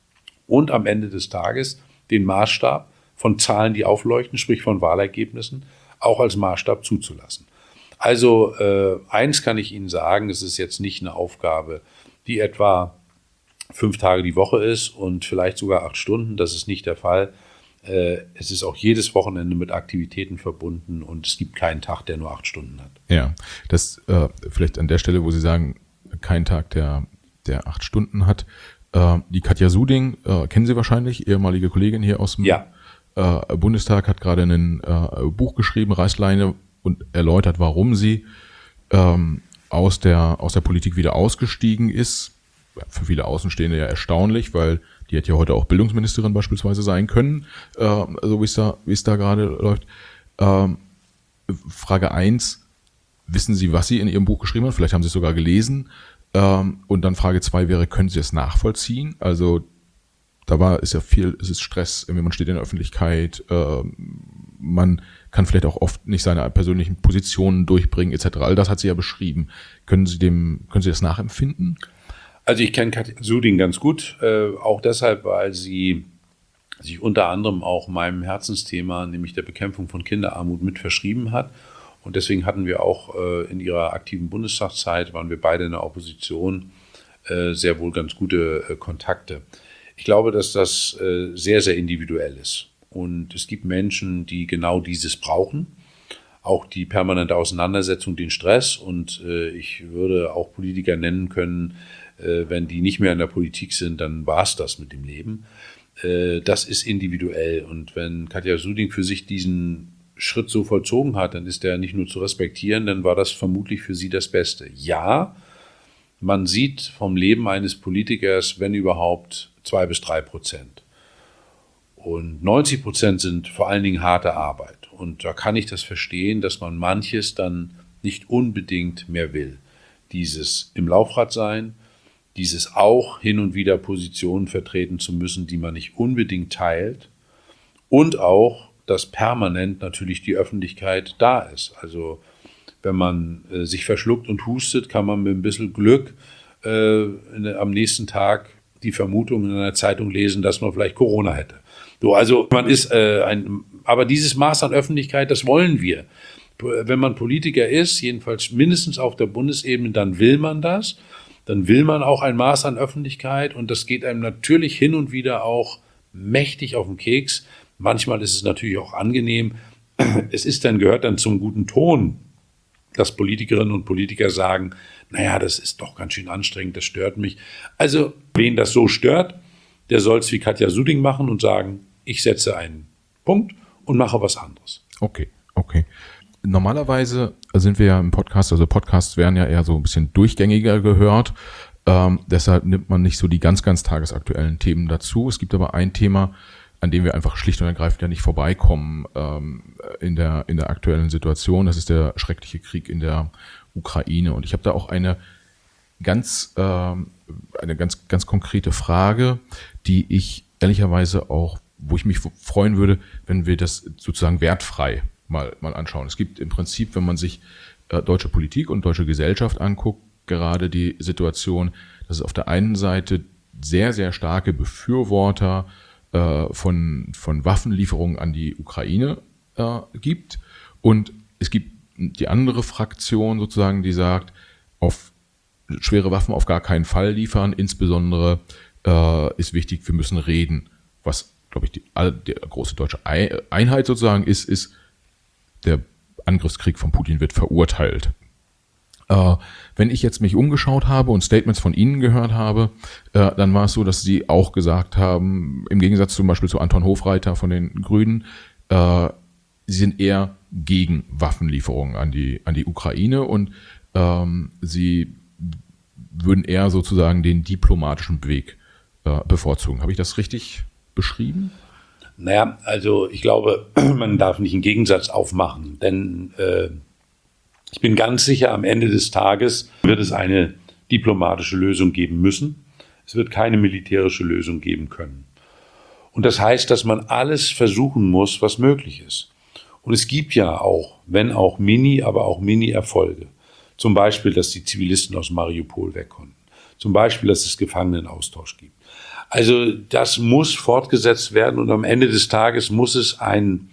und am Ende des Tages den Maßstab von Zahlen, die aufleuchten, sprich von Wahlergebnissen, auch als Maßstab zuzulassen. Also äh, eins kann ich Ihnen sagen, es ist jetzt nicht eine Aufgabe, die etwa fünf Tage die Woche ist und vielleicht sogar acht Stunden. Das ist nicht der Fall. Äh, es ist auch jedes Wochenende mit Aktivitäten verbunden und es gibt keinen Tag, der nur acht Stunden hat. Ja, das äh, vielleicht an der Stelle, wo Sie sagen, kein Tag, der, der acht Stunden hat. Äh, die Katja Suding, äh, kennen Sie wahrscheinlich, ehemalige Kollegin hier aus dem ja. äh, Bundestag, hat gerade ein äh, Buch geschrieben, Reißleine, und erläutert, warum sie ähm, aus der aus der Politik wieder ausgestiegen ist. Für viele Außenstehende ja erstaunlich, weil die hätte ja heute auch Bildungsministerin beispielsweise sein können, äh, so wie es da wie es da gerade läuft. Ähm, Frage eins, wissen Sie, was sie in Ihrem Buch geschrieben hat? Vielleicht haben Sie es sogar gelesen. Ähm, und dann Frage zwei wäre, können Sie es nachvollziehen? Also da war ist ja viel, es ist Stress, man steht in der Öffentlichkeit, äh, man kann vielleicht auch oft nicht seine persönlichen Positionen durchbringen, et cetera. All das hat sie ja beschrieben. Können Sie dem, können Sie das nachempfinden? Also ich kenne Katja Suding ganz gut, äh, auch deshalb, weil sie sich unter anderem auch meinem Herzensthema, nämlich der Bekämpfung von Kinderarmut, mit verschrieben hat. Und deswegen hatten wir auch äh, in ihrer aktiven Bundestagszeit, waren wir beide in der Opposition, äh, sehr wohl ganz gute äh, Kontakte. Ich glaube, dass das äh, sehr, sehr individuell ist. Und es gibt Menschen, die genau dieses brauchen, auch die permanente Auseinandersetzung, den Stress. Und äh, ich würde auch Politiker nennen können, äh, wenn die nicht mehr in der Politik sind, dann war es das mit dem Leben. Äh, das ist individuell. Und wenn Katja Suding für sich diesen Schritt so vollzogen hat, dann ist der nicht nur zu respektieren, dann war das vermutlich für sie das Beste. Ja, man sieht vom Leben eines Politikers, wenn überhaupt, zwei bis drei Prozent. Und neunzig Prozent sind vor allen Dingen harte Arbeit. Und da kann ich das verstehen, dass man manches dann nicht unbedingt mehr will. Dieses im Laufrad sein, dieses auch hin und wieder Positionen vertreten zu müssen, die man nicht unbedingt teilt. Und auch, dass permanent natürlich die Öffentlichkeit da ist. Also wenn man äh, sich verschluckt und hustet, kann man mit ein bisschen Glück äh, in, am nächsten Tag die Vermutung in einer Zeitung lesen, dass man vielleicht Corona hätte. So, also man ist äh, ein, aber dieses Maß an Öffentlichkeit, das wollen wir. Wenn man Politiker ist, jedenfalls mindestens auf der Bundesebene, dann will man das. Dann will man auch ein Maß an Öffentlichkeit und das geht einem natürlich hin und wieder auch mächtig auf den Keks. Manchmal ist es natürlich auch angenehm. Es ist dann, gehört dann zum guten Ton, dass Politikerinnen und Politiker sagen, naja, das ist doch ganz schön anstrengend, das stört mich. Also, wen das so stört, der soll es wie Katja Suding machen und sagen, ich setze einen Punkt und mache was anderes. Okay, okay. Normalerweise sind wir ja im Podcast, also Podcasts werden ja eher so ein bisschen durchgängiger gehört. Ähm, deshalb nimmt man nicht so die ganz, ganz tagesaktuellen Themen dazu. Es gibt aber ein Thema, an dem wir einfach schlicht und ergreifend ja nicht vorbeikommen ähm, in der in der aktuellen Situation. Das ist der schreckliche Krieg in der Ukraine. Und ich habe da auch eine ganz ähm, eine ganz ganz konkrete Frage, die ich ehrlicherweise auch, wo ich mich freuen würde, wenn wir das sozusagen wertfrei mal mal anschauen. Es gibt im Prinzip, wenn man sich äh, deutsche Politik und deutsche Gesellschaft anguckt, gerade die Situation, dass es auf der einen Seite sehr, sehr starke Befürworter äh, von, von Waffenlieferungen an die Ukraine äh, gibt. Und es gibt die andere Fraktion sozusagen, die sagt, auf schwere Waffen auf gar keinen Fall liefern, insbesondere äh, ist wichtig, wir müssen reden. Was, glaube ich, die, die große deutsche Einheit sozusagen ist, ist, der Angriffskrieg von Putin wird verurteilt. Äh, wenn ich jetzt mich umgeschaut habe und Statements von Ihnen gehört habe, äh, dann war es so, dass Sie auch gesagt haben, im Gegensatz zum Beispiel zu Anton Hofreiter von den Grünen, äh, Sie sind eher gegen Waffenlieferungen an die, an die Ukraine und ähm, Sie würden eher sozusagen den diplomatischen Weg äh, bevorzugen. Habe ich das richtig beschrieben? Naja, also ich glaube, man darf nicht einen Gegensatz aufmachen, denn äh, ich bin ganz sicher, am Ende des Tages wird es eine diplomatische Lösung geben müssen. Es wird keine militärische Lösung geben können. Und das heißt, dass man alles versuchen muss, was möglich ist. Und es gibt ja auch, wenn auch Mini, aber auch Mini-Erfolge. Zum Beispiel, dass die Zivilisten aus Mariupol weg konnten. Zum Beispiel, dass es Gefangenenaustausch gibt. Also das muss fortgesetzt werden und am Ende des Tages muss es ein,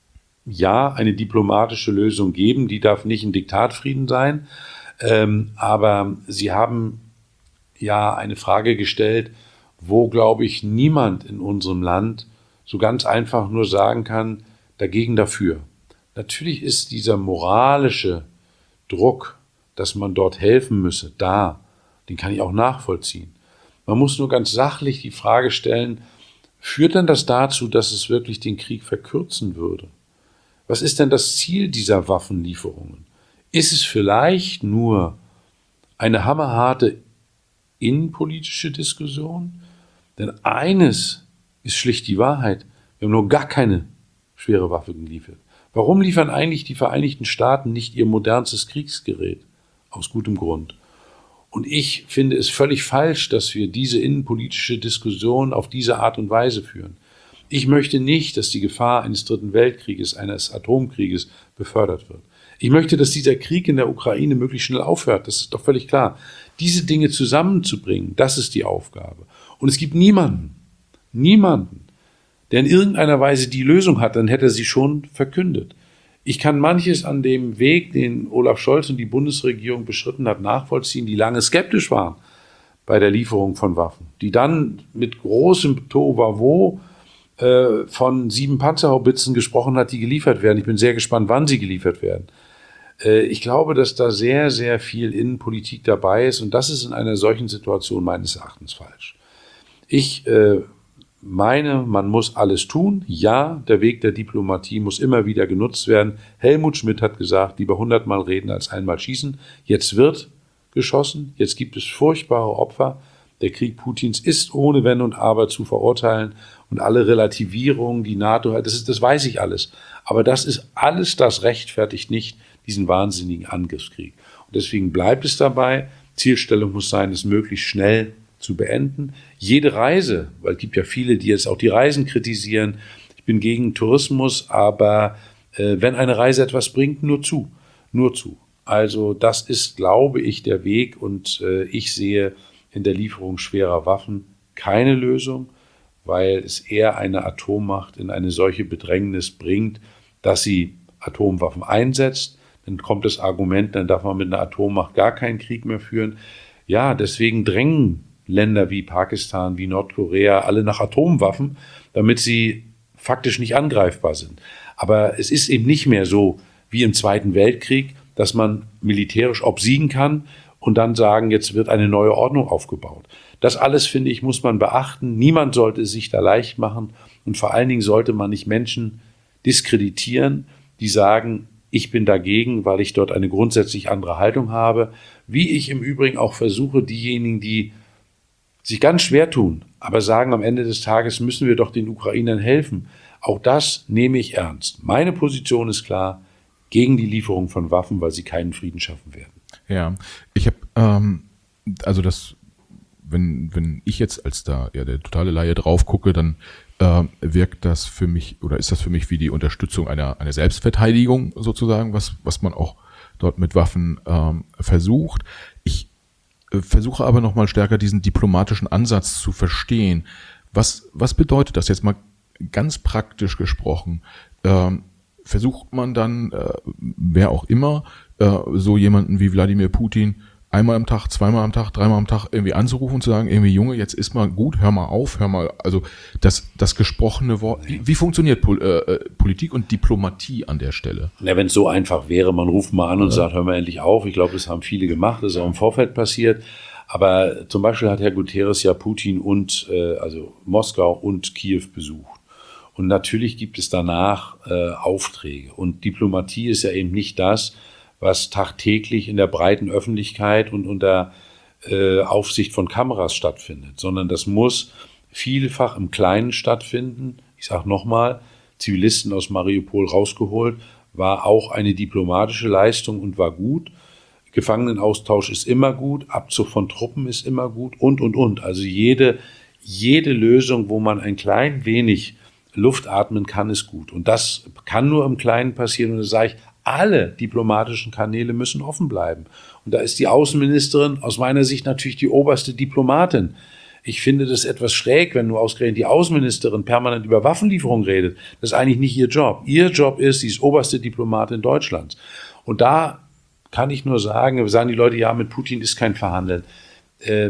ja, eine diplomatische Lösung geben. Die darf nicht ein Diktatfrieden sein. Ähm, aber Sie haben ja eine Frage gestellt, wo, glaube ich, niemand in unserem Land so ganz einfach nur sagen kann, dagegen, dafür. Natürlich ist dieser moralische Druck, dass man dort helfen müsse, da. Den kann ich auch nachvollziehen. Man muss nur ganz sachlich die Frage stellen, führt denn das dazu, dass es wirklich den Krieg verkürzen würde? Was ist denn das Ziel dieser Waffenlieferungen? Ist es vielleicht nur eine hammerharte innenpolitische Diskussion? Denn eines ist schlicht die Wahrheit. Wir haben noch gar keine schwere Waffe geliefert. Warum liefern eigentlich die Vereinigten Staaten nicht ihr modernstes Kriegsgerät? Aus gutem Grund. Und ich finde es völlig falsch, dass wir diese innenpolitische Diskussion auf diese Art und Weise führen. Ich möchte nicht, dass die Gefahr eines Dritten Weltkrieges, eines Atomkrieges befördert wird. Ich möchte, dass dieser Krieg in der Ukraine möglichst schnell aufhört. Das ist doch völlig klar. Diese Dinge zusammenzubringen, das ist die Aufgabe. Und es gibt niemanden, niemanden, der in irgendeiner Weise die Lösung hat, dann hätte er sie schon verkündet. Ich kann manches an dem Weg, den Olaf Scholz und die Bundesregierung beschritten hat, nachvollziehen, die lange skeptisch waren bei der Lieferung von Waffen, die dann mit großem Tohuwabohu äh, von sieben Panzerhaubitzen gesprochen hat, die geliefert werden. Ich bin sehr gespannt, wann sie geliefert werden. Äh, ich glaube, dass da sehr, sehr viel Innenpolitik dabei ist und das ist in einer solchen Situation meines Erachtens falsch. Ich äh, meine, man muss alles tun. Ja, der Weg der Diplomatie muss immer wieder genutzt werden. Helmut Schmidt hat gesagt, lieber hundertmal reden als einmal schießen. Jetzt wird geschossen, jetzt gibt es furchtbare Opfer. Der Krieg Putins ist ohne Wenn und Aber zu verurteilen und alle Relativierungen, die NATO hat, das, ist, das weiß ich alles. Aber das ist alles, das rechtfertigt nicht diesen wahnsinnigen Angriffskrieg. Und deswegen bleibt es dabei, Zielstellung muss sein, es möglichst schnell zu beenden. Jede Reise, weil es gibt ja viele, die jetzt auch die Reisen kritisieren. Ich bin gegen Tourismus, aber äh, wenn eine Reise etwas bringt, nur zu, nur zu. Also das ist, glaube ich, der Weg und äh, ich sehe in der Lieferung schwerer Waffen keine Lösung, weil es eher eine Atommacht in eine solche Bedrängnis bringt, dass sie Atomwaffen einsetzt. Dann kommt das Argument, dann darf man mit einer Atommacht gar keinen Krieg mehr führen. Ja, deswegen drängen Länder wie Pakistan, wie Nordkorea alle nach Atomwaffen, damit sie faktisch nicht angreifbar sind. Aber es ist eben nicht mehr so wie im Zweiten Weltkrieg, dass man militärisch obsiegen kann und dann sagen, jetzt wird eine neue Ordnung aufgebaut. Das alles, finde ich, muss man beachten. Niemand sollte es sich da leicht machen und vor allen Dingen sollte man nicht Menschen diskreditieren, die sagen, ich bin dagegen, weil ich dort eine grundsätzlich andere Haltung habe. Wie ich im Übrigen auch versuche, diejenigen, die sich ganz schwer tun, aber sagen, am Ende des Tages müssen wir doch den Ukrainern helfen. Auch das nehme ich ernst. Meine Position ist klar, gegen die Lieferung von Waffen, weil sie keinen Frieden schaffen werden. Ja, ich habe, ähm, also das, wenn, wenn ich jetzt als da ja der totale Laie drauf gucke, dann äh, wirkt das für mich, oder ist das für mich wie die Unterstützung einer, einer Selbstverteidigung sozusagen, was, was man auch dort mit Waffen ähm, versucht. Ich versuche aber nochmal stärker diesen diplomatischen Ansatz zu verstehen. Was, was bedeutet das jetzt mal ganz praktisch gesprochen? Ähm, versucht man dann, äh, wer auch immer, äh, so jemanden wie Wladimir Putin einmal am Tag, zweimal am Tag, dreimal am Tag irgendwie anzurufen und zu sagen, irgendwie Junge, jetzt ist mal gut, hör mal auf, hör mal, also das, das gesprochene Wort, wie, wie funktioniert Pol, äh, Politik und Diplomatie an der Stelle? Ja, wenn es so einfach wäre, man ruft mal an und ja. sagt, hör mal endlich auf. Ich glaube, das haben viele gemacht, das ist auch im Vorfeld passiert. Aber zum Beispiel hat Herr Guterres ja Putin und, äh, also Moskau und Kiew besucht. Und natürlich gibt es danach äh, Aufträge. Und Diplomatie ist ja eben nicht das, was tagtäglich in der breiten Öffentlichkeit und unter äh, Aufsicht von Kameras stattfindet, sondern das muss vielfach im Kleinen stattfinden. Ich sage nochmal, Zivilisten aus Mariupol rausgeholt, war auch eine diplomatische Leistung und war gut. Gefangenenaustausch ist immer gut, Abzug von Truppen ist immer gut und, und, und. Also jede, jede Lösung, wo man ein klein wenig Luft atmen kann, ist gut. Und das kann nur im Kleinen passieren. Und da sage ich, alle diplomatischen Kanäle müssen offen bleiben. Und da ist die Außenministerin aus meiner Sicht natürlich die oberste Diplomatin. Ich finde das etwas schräg, wenn nur ausgerechnet die Außenministerin permanent über Waffenlieferung redet. Das ist eigentlich nicht ihr Job. Ihr Job ist, sie ist oberste Diplomatin Deutschlands. Und da kann ich nur sagen, sagen die Leute, ja, mit Putin ist kein Verhandeln. Äh,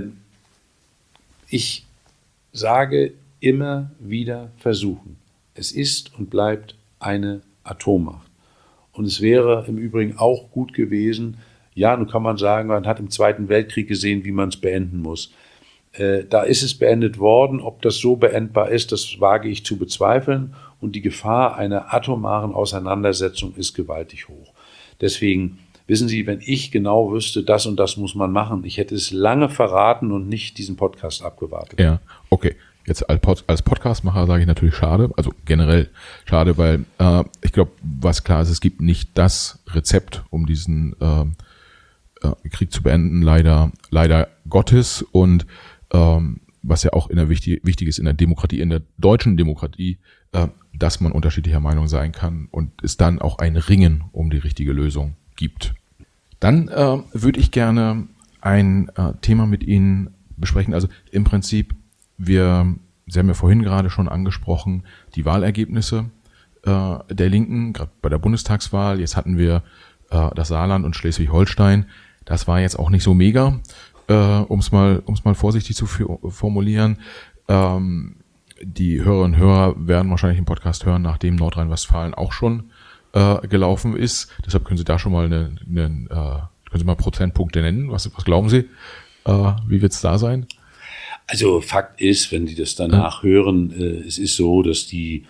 ich sage immer wieder versuchen. Es ist und bleibt eine Atommacht. Und es wäre im Übrigen auch gut gewesen, ja, nun kann man sagen, man hat im Zweiten Weltkrieg gesehen, wie man es beenden muss. Äh, da ist es beendet worden. Ob das so beendbar ist, das wage ich zu bezweifeln. Und die Gefahr einer atomaren Auseinandersetzung ist gewaltig hoch. Deswegen, wissen Sie, wenn ich genau wüsste, das und das muss man machen, ich hätte es lange verraten und nicht diesen Podcast abgewartet. Ja, okay. Jetzt als, Pod, als Podcastmacher sage ich natürlich schade, also generell schade, weil äh, ich glaube, was klar ist, es gibt nicht das Rezept, um diesen äh, äh, Krieg zu beenden, leider, leider Gottes. Und ähm, was ja auch in der wichtig, wichtig ist in der Demokratie, in der deutschen Demokratie, äh, dass man unterschiedlicher Meinung sein kann und es dann auch ein Ringen um die richtige Lösung gibt. Dann äh, würde ich gerne ein äh, Thema mit Ihnen besprechen. Also im Prinzip, wir, Sie haben ja vorhin gerade schon angesprochen, die Wahlergebnisse äh, der Linken, gerade bei der Bundestagswahl. Jetzt hatten wir äh, das Saarland und Schleswig-Holstein. Das war jetzt auch nicht so mega, äh, um es mal, um es mal vorsichtig zu f- formulieren. Ähm, die Hörerinnen und Hörer werden wahrscheinlich den Podcast hören, nachdem Nordrhein-Westfalen auch schon äh, gelaufen ist. Deshalb können Sie da schon mal eine, eine äh, können Sie mal Prozentpunkte nennen. Was, was glauben Sie? Äh, wie wird es da sein? Also Fakt ist, wenn Sie das danach ja. hören, äh, es ist so, dass die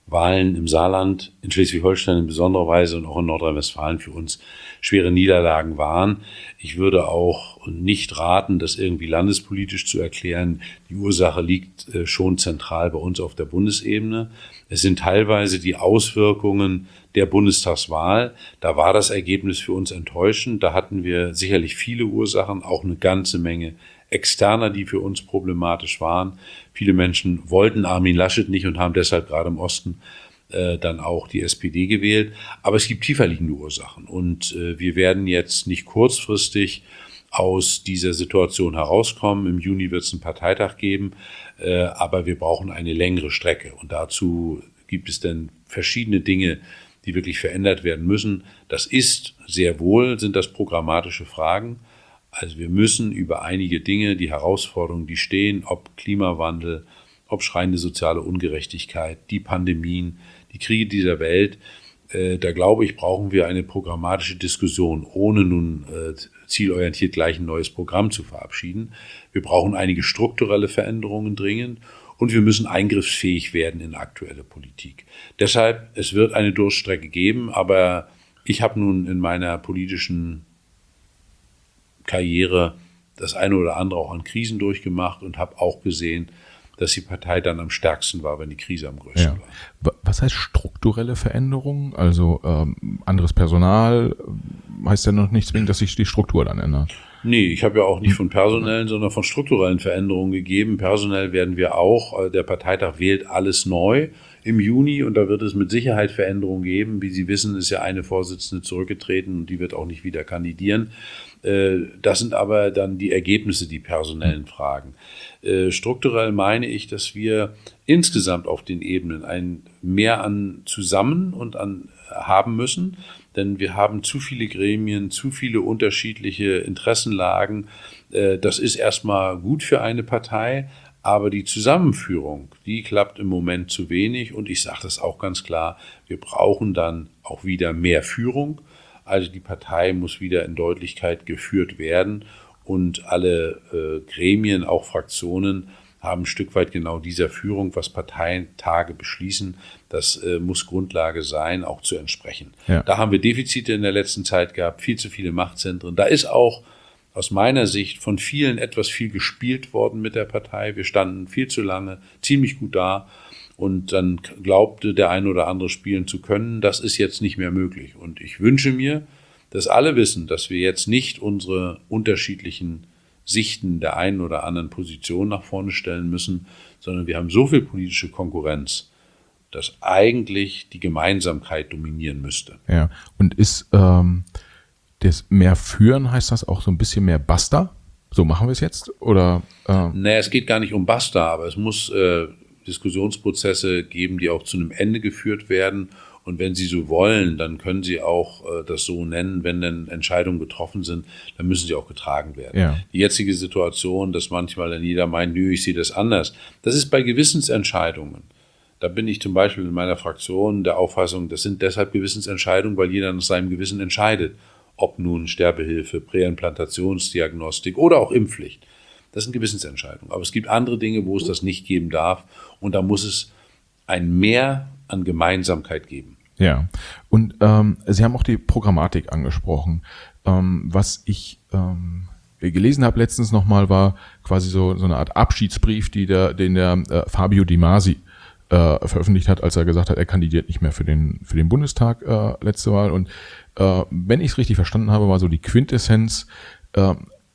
Wahlen im Saarland, in Schleswig-Holstein in besonderer Weise und auch in Nordrhein-Westfalen für uns schwere Niederlagen waren. Ich würde auch nicht raten, das irgendwie landespolitisch zu erklären. Die Ursache liegt schon zentral bei uns auf der Bundesebene. Es sind teilweise die Auswirkungen der Bundestagswahl. Da war das Ergebnis für uns enttäuschend. Da hatten wir sicherlich viele Ursachen, auch eine ganze Menge Externer, die für uns problematisch waren. Viele Menschen wollten Armin Laschet nicht und haben deshalb gerade im Osten äh, dann auch die S P D gewählt. Aber es gibt tiefer liegende Ursachen und äh, wir werden jetzt nicht kurzfristig aus dieser Situation herauskommen. Im Juni wird es einen Parteitag geben, äh, aber wir brauchen eine längere Strecke und dazu gibt es dann verschiedene Dinge, die wirklich verändert werden müssen. Das ist sehr wohl, sind das programmatische Fragen. Also wir müssen über einige Dinge, die Herausforderungen, die stehen, ob Klimawandel, ob schreiende soziale Ungerechtigkeit, die Pandemien, die Kriege dieser Welt, äh, da glaube ich, brauchen wir eine programmatische Diskussion, ohne nun äh, zielorientiert gleich ein neues Programm zu verabschieden. Wir brauchen einige strukturelle Veränderungen dringend und wir müssen eingriffsfähig werden in aktuelle Politik. Deshalb, es wird eine Durststrecke geben, aber ich habe nun in meiner politischen Karriere das eine oder andere auch an Krisen durchgemacht und habe auch gesehen, dass die Partei dann am stärksten war, wenn die Krise am größten ja. war. Was heißt strukturelle Veränderungen? Also ähm, anderes Personal heißt ja noch nicht zwingend, dass sich die Struktur dann ändert. Nee, ich habe ja auch nicht von personellen, sondern von strukturellen Veränderungen gegeben. Personell werden wir auch, der Parteitag wählt alles neu im Juni und da wird es mit Sicherheit Veränderungen geben. Wie Sie wissen, ist ja eine Vorsitzende zurückgetreten und die wird auch nicht wieder kandidieren. Das sind aber dann die Ergebnisse, die personellen Fragen. Strukturell meine ich, dass wir insgesamt auf den Ebenen ein mehr an zusammen und an haben müssen, denn wir haben zu viele Gremien, zu viele unterschiedliche Interessenlagen. Das ist erstmal gut für eine Partei, aber die Zusammenführung, die klappt im Moment zu wenig und ich sage das auch ganz klar, wir brauchen dann auch wieder mehr Führung. Also die Partei muss wieder in Deutlichkeit geführt werden und alle äh, Gremien, auch Fraktionen, haben ein Stück weit genau dieser Führung, was Parteitage beschließen, das äh, muss Grundlage sein, auch zu entsprechen. Ja. Da haben wir Defizite in der letzten Zeit gehabt, viel zu viele Machtzentren. Da ist auch aus meiner Sicht von vielen etwas viel gespielt worden mit der Partei. Wir standen viel zu lange ziemlich gut da. Und dann glaubte der eine oder andere spielen zu können. Das ist jetzt nicht mehr möglich. Und ich wünsche mir, dass alle wissen, dass wir jetzt nicht unsere unterschiedlichen Sichten der einen oder anderen Position nach vorne stellen müssen, sondern wir haben so viel politische Konkurrenz, dass eigentlich die Gemeinsamkeit dominieren müsste. Ja, und ist ähm, das mehr führen, heißt das auch so ein bisschen mehr Basta? So machen wir es jetzt? Oder? Äh? Naja, es geht gar nicht um Basta, aber es muss äh, Diskussionsprozesse geben, die auch zu einem Ende geführt werden. Und wenn Sie so wollen, dann können Sie auch äh, das so nennen, wenn dann Entscheidungen getroffen sind, dann müssen sie auch getragen werden. Ja. Die jetzige Situation, dass manchmal dann jeder meint, nö, ich sehe das anders, das ist bei Gewissensentscheidungen. Da bin ich zum Beispiel in meiner Fraktion der Auffassung, das sind deshalb Gewissensentscheidungen, weil jeder nach seinem Gewissen entscheidet. Ob nun Sterbehilfe, Präimplantationsdiagnostik oder auch Impfpflicht. Das sind Gewissensentscheidungen. Aber es gibt andere Dinge, wo es das nicht geben darf. Und da muss es ein Mehr an Gemeinsamkeit geben. Ja, und ähm, Sie haben auch die Programmatik angesprochen. Ähm, was ich ähm, gelesen habe letztens nochmal, war quasi so, so eine Art Abschiedsbrief, die der, den der äh, Fabio Di Masi äh, veröffentlicht hat, als er gesagt hat, er kandidiert nicht mehr für den, für den Bundestag äh, letzte Wahl. Und äh, wenn ich es richtig verstanden habe, war so die Quintessenz, äh,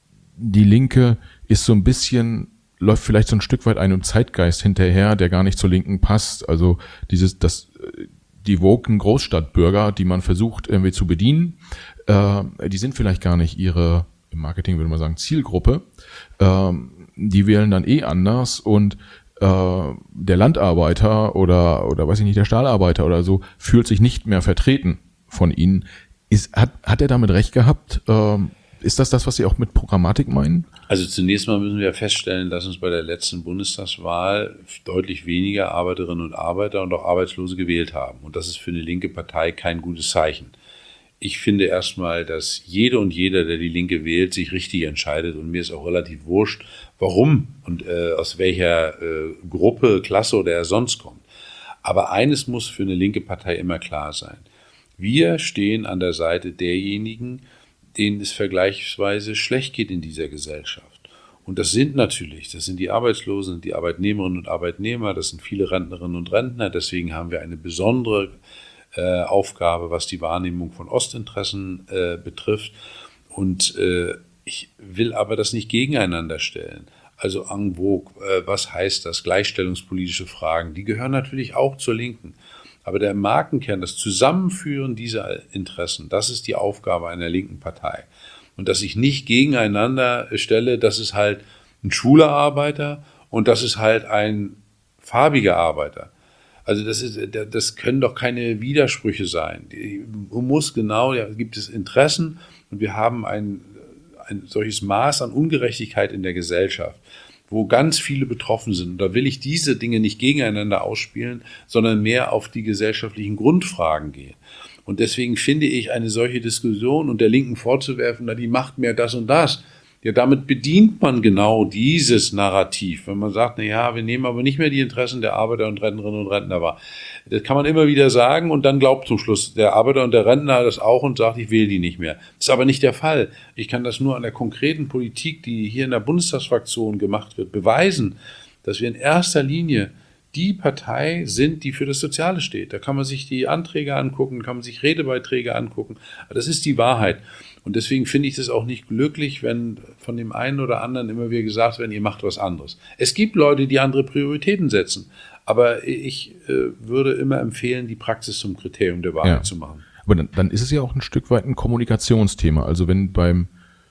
die Linke ist so ein bisschen, läuft vielleicht so ein Stück weit einem Zeitgeist hinterher, der gar nicht zur Linken passt. Also dieses, das, die woken Großstadtbürger, die man versucht irgendwie zu bedienen, äh, die sind vielleicht gar nicht ihre, im Marketing würde man sagen, Zielgruppe. Äh, die wählen dann eh anders und äh, der Landarbeiter oder, oder weiß ich nicht, der Stahlarbeiter oder so fühlt sich nicht mehr vertreten von ihnen. Ist, hat, hat er damit recht gehabt? Äh, Ist das das, was Sie auch mit Programmatik meinen? Also zunächst mal müssen wir feststellen, dass uns bei der letzten Bundestagswahl deutlich weniger Arbeiterinnen und Arbeiter und auch Arbeitslose gewählt haben. Und das ist für eine linke Partei kein gutes Zeichen. Ich finde erstmal, dass jede und jeder, der die Linke wählt, sich richtig entscheidet. Und mir ist auch relativ wurscht, warum und äh, aus welcher äh, Gruppe, Klasse oder er sonst kommt. Aber eines muss für eine linke Partei immer klar sein. Wir stehen an der Seite derjenigen, denen es vergleichsweise schlecht geht in dieser Gesellschaft. Und das sind natürlich, das sind die Arbeitslosen, die Arbeitnehmerinnen und Arbeitnehmer, das sind viele Rentnerinnen und Rentner. Deswegen haben wir eine besondere äh, Aufgabe, was die Wahrnehmung von Ostinteressen äh, betrifft. Und äh, ich will aber das nicht gegeneinander stellen. Also en vogue, äh, was heißt das? Gleichstellungspolitische Fragen, die gehören natürlich auch zur Linken. Aber der Markenkern, das Zusammenführen dieser Interessen, das ist die Aufgabe einer linken Partei. Und dass ich nicht gegeneinander stelle, das ist halt ein schwuler Arbeiter und das ist halt ein farbiger Arbeiter. Also das ist, das können doch keine Widersprüche sein. Man muss genau, da gibt es Interessen und wir haben ein, ein solches Maß an Ungerechtigkeit in der Gesellschaft, wo ganz viele betroffen sind. Und da will ich diese Dinge nicht gegeneinander ausspielen, sondern mehr auf die gesellschaftlichen Grundfragen gehen. Und deswegen finde ich eine solche Diskussion und der Linken vorzuwerfen, na, die macht mehr das und das. Ja, damit bedient man genau dieses Narrativ. Wenn man sagt, na ja, wir nehmen aber nicht mehr die Interessen der Arbeiter und Rentnerinnen und Rentner wahr. Das kann man immer wieder sagen und dann glaubt zum Schluss der Arbeiter und der Rentner das auch und sagt, ich wähle die nicht mehr. Das ist aber nicht der Fall. Ich kann das nur an der konkreten Politik, die hier in der Bundestagsfraktion gemacht wird, beweisen, dass wir in erster Linie die Partei sind, die für das Soziale steht. Da kann man sich die Anträge angucken, kann man sich Redebeiträge angucken. Das ist die Wahrheit. Und deswegen finde ich das auch nicht glücklich, wenn von dem einen oder anderen immer wieder gesagt wird, ihr macht was anderes. Es gibt Leute, die andere Prioritäten setzen. Aber ich äh, würde immer empfehlen, die Praxis zum Kriterium der Wahrheit ja. zu machen. Aber dann, dann ist es ja auch ein Stück weit ein Kommunikationsthema. Also wenn beim,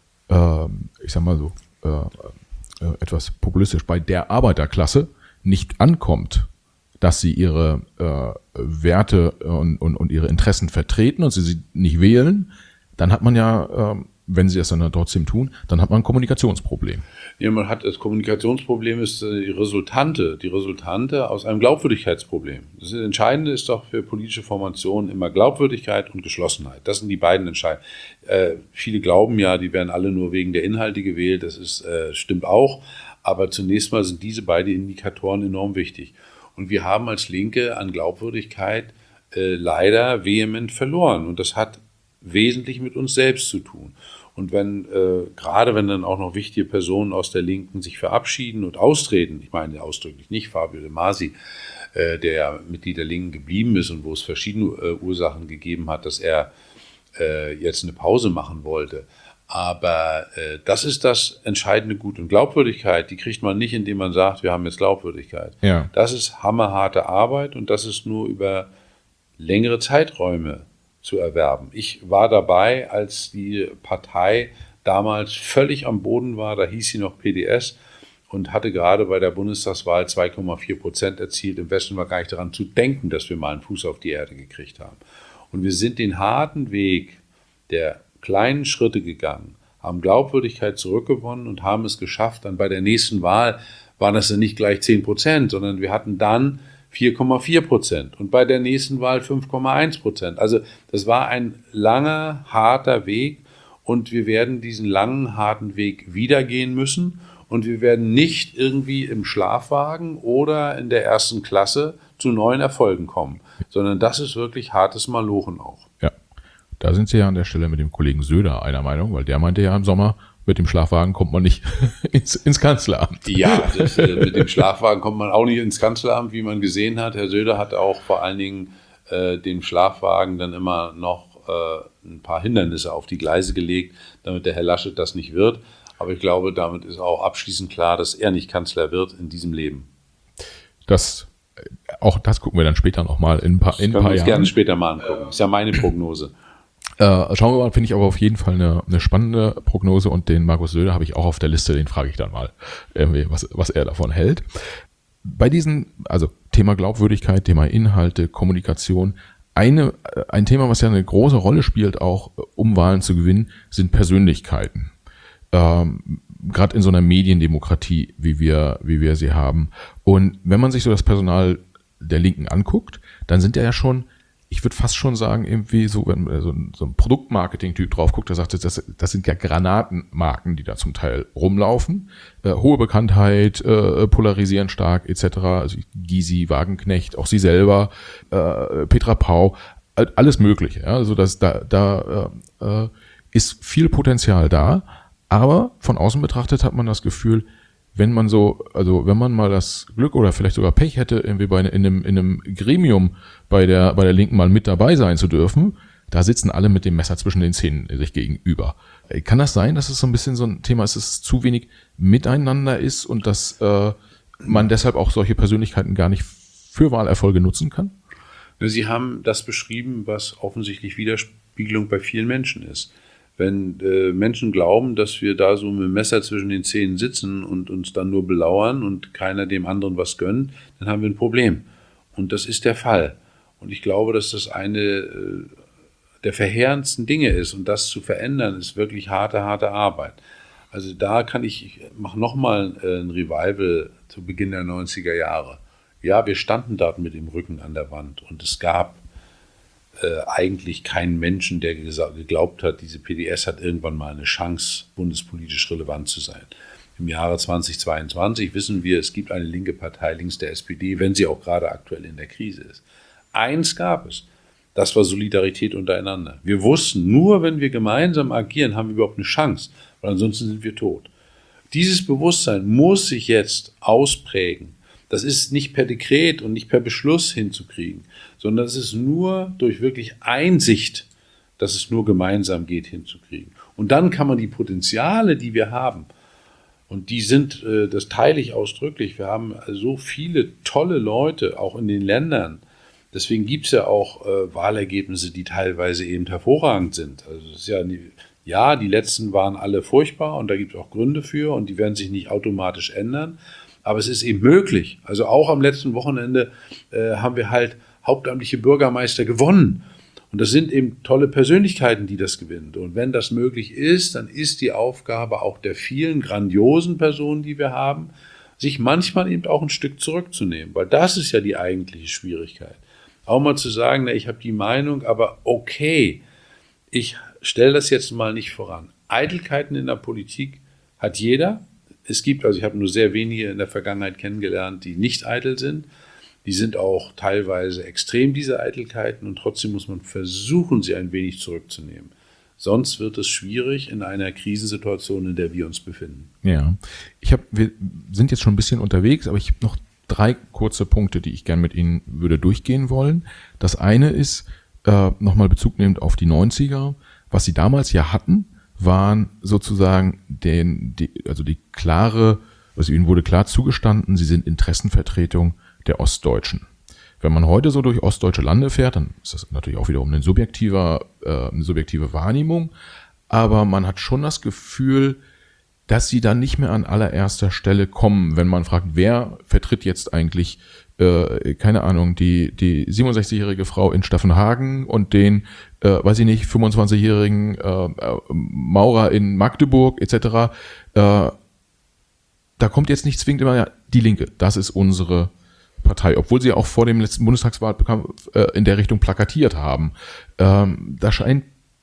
äh, ich sag mal so, äh, äh, etwas populistisch, bei der Arbeiterklasse nicht ankommt, dass sie ihre äh, Werte und, und, und ihre Interessen vertreten und sie sie nicht wählen, dann hat man ja, äh, wenn sie das dann trotzdem tun, dann hat man ein Kommunikationsproblem. Ja, man hat das Kommunikationsproblem ist die Resultante, die Resultante aus einem Glaubwürdigkeitsproblem. Das Entscheidende ist doch für politische Formationen immer Glaubwürdigkeit und Geschlossenheit. Das sind die beiden Entscheidungen. Äh, viele glauben ja, die werden alle nur wegen der Inhalte gewählt. Das ist, äh, stimmt auch. Aber zunächst mal sind diese beiden Indikatoren enorm wichtig. Und wir haben als Linke an Glaubwürdigkeit äh, leider vehement verloren. Und das hat wesentlich mit uns selbst zu tun. Und wenn, äh, gerade wenn dann auch noch wichtige Personen aus der Linken sich verabschieden und austreten, ich meine ausdrücklich nicht Fabio De Masi, äh, der ja Mitglied der Linken geblieben ist und wo es verschiedene äh, Ursachen gegeben hat, dass er äh, jetzt eine Pause machen wollte. Aber äh, das ist das entscheidende Gut. Und Glaubwürdigkeit, die kriegt man nicht, indem man sagt, wir haben jetzt Glaubwürdigkeit. Ja. Das ist hammerharte Arbeit und das ist nur über längere Zeiträume zu erwerben. Ich war dabei, als die Partei damals völlig am Boden war, da hieß sie noch P D S und hatte gerade bei der Bundestagswahl zwei Komma vier Prozent erzielt. Im Westen war gar nicht daran zu denken, dass wir mal einen Fuß auf die Erde gekriegt haben. Und wir sind den harten Weg der kleinen Schritte gegangen, haben Glaubwürdigkeit zurückgewonnen und haben es geschafft. Dann bei der nächsten Wahl waren das dann nicht gleich zehn Prozent, sondern wir hatten dann vier Komma vier Prozent und bei der nächsten Wahl fünf Komma eins Prozent. Also das war ein langer, harter Weg und wir werden diesen langen, harten Weg wieder gehen müssen und wir werden nicht irgendwie im Schlafwagen oder in der ersten Klasse zu neuen Erfolgen kommen, sondern das ist wirklich hartes Malochen auch. Ja. Da sind Sie ja an der Stelle mit dem Kollegen Söder einer Meinung, weil der meinte ja im Sommer, mit dem Schlafwagen kommt man nicht ins, ins Kanzleramt. Ja, das, äh, mit dem Schlafwagen kommt man auch nicht ins Kanzleramt, wie man gesehen hat. Herr Söder hat auch vor allen Dingen äh, dem Schlafwagen dann immer noch äh, ein paar Hindernisse auf die Gleise gelegt, damit der Herr Laschet das nicht wird. Aber ich glaube, damit ist auch abschließend klar, dass er nicht Kanzler wird in diesem Leben. Das, auch das gucken wir dann später nochmal in ein paar, in ein paar Jahren. Das können wir uns gerne später mal angucken. Das ist ja meine Prognose. Äh, schauen wir mal, finde ich aber auf jeden Fall eine, eine spannende Prognose und den Markus Söder habe ich auch auf der Liste, den frage ich dann mal, irgendwie, was, was er davon hält. Bei diesen, also Thema Glaubwürdigkeit, Thema Inhalte, Kommunikation, eine, ein Thema, was ja eine große Rolle spielt, auch um Wahlen zu gewinnen, sind Persönlichkeiten. Ähm, gerade in so einer Mediendemokratie, wie wir, wie wir sie haben. Und wenn man sich so das Personal der Linken anguckt, dann sind ja schon ich würde fast schon sagen, irgendwie so, wenn so ein, so ein Produktmarketing-Typ drauf guckt, der sagt, das, das sind ja Granatenmarken, die da zum Teil rumlaufen. Äh, hohe Bekanntheit, äh, polarisieren stark, et cetera. Also Gysi, Wagenknecht, auch sie selber, äh, Petra Pau, alles Mögliche. Ja? Also das, da, da äh, ist viel Potenzial da, aber von außen betrachtet hat man das Gefühl, wenn man so, also wenn man mal das Glück oder vielleicht sogar Pech hätte, irgendwie bei in einem, in einem Gremium bei der, bei der Linken mal mit dabei sein zu dürfen, da sitzen alle mit dem Messer zwischen den Zähnen sich gegenüber. Kann das sein, dass es so ein bisschen so ein Thema ist, dass es zu wenig miteinander ist und dass äh, man deshalb auch solche Persönlichkeiten gar nicht für Wahlerfolge nutzen kann? Sie haben das beschrieben, was offensichtlich Widerspiegelung bei vielen Menschen ist. Wenn äh, Menschen glauben, dass wir da so mit dem Messer zwischen den Zähnen sitzen und uns dann nur belauern und keiner dem anderen was gönnt, dann haben wir ein Problem. Und das ist der Fall. Und ich glaube, dass das eine äh, der verheerendsten Dinge ist. Und das zu verändern, ist wirklich harte, harte Arbeit. Also da kann ich, ich mache nochmal äh, ein Revival zu Beginn der neunziger Jahre. Ja, wir standen dort mit dem Rücken an der Wand und es gab Äh, eigentlich keinen Menschen, der geglaubt hat, diese P D S hat irgendwann mal eine Chance, bundespolitisch relevant zu sein. Im Jahre zweitausendzweiundzwanzig wissen wir, es gibt eine linke Partei links der S P D, wenn sie auch gerade aktuell in der Krise ist. Eins gab es, das war Solidarität untereinander. Wir wussten, nur wenn wir gemeinsam agieren, haben wir überhaupt eine Chance, weil ansonsten sind wir tot. Dieses Bewusstsein muss sich jetzt ausprägen. Das ist nicht per Dekret und nicht per Beschluss hinzukriegen, sondern es ist nur durch wirklich Einsicht, dass es nur gemeinsam geht, hinzukriegen. Und dann kann man die Potenziale, die wir haben, und die sind, das teile ich ausdrücklich, wir haben so viele tolle Leute, auch in den Ländern. Deswegen gibt es ja auch äh, Wahlergebnisse, die teilweise eben hervorragend sind. Also es ist ja, ja, die letzten waren alle furchtbar und da gibt es auch Gründe für und die werden sich nicht automatisch ändern. Aber es ist eben möglich. Also auch am letzten Wochenende äh, haben wir halt hauptamtliche Bürgermeister gewonnen. Und das sind eben tolle Persönlichkeiten, die das gewinnen. Und wenn das möglich ist, dann ist die Aufgabe auch der vielen grandiosen Personen, die wir haben, sich manchmal eben auch ein Stück zurückzunehmen. Weil das ist ja die eigentliche Schwierigkeit. Auch mal zu sagen, na, ich habe die Meinung, aber okay, ich stelle das jetzt mal nicht voran. Eitelkeiten in der Politik hat jeder. Es gibt, also ich habe nur sehr wenige in der Vergangenheit kennengelernt, die nicht eitel sind. Die sind auch teilweise extrem, diese Eitelkeiten, und trotzdem muss man versuchen, sie ein wenig zurückzunehmen. Sonst wird es schwierig in einer Krisensituation, in der wir uns befinden. Ja, ich hab, wir sind jetzt schon ein bisschen unterwegs, aber ich habe noch drei kurze Punkte, die ich gerne mit Ihnen würde durchgehen wollen. Das eine ist, äh, nochmal Bezug nehmend auf die neunziger, was Sie damals ja hatten, waren sozusagen den, die, also die klare, also ihnen wurde klar zugestanden, sie sind Interessenvertretung der Ostdeutschen. Wenn man heute so durch ostdeutsche Lande fährt, dann ist das natürlich auch wiederum eine subjektive, äh, eine subjektive Wahrnehmung, aber man hat schon das Gefühl, dass sie dann nicht mehr an allererster Stelle kommen, wenn man fragt, wer vertritt jetzt eigentlich, äh, keine Ahnung, die die siebenundsechzigjährige Frau in Staffenhagen und den, äh, weiß ich nicht, fünfundzwanzigjährigen äh, Maurer in Magdeburg et cetera. Äh, da kommt jetzt nicht zwingend immer, ja, die Linke, das ist unsere Partei, obwohl sie auch vor dem letzten Bundestagswahlkampf äh, in der Richtung plakatiert haben. Ähm, da scheint,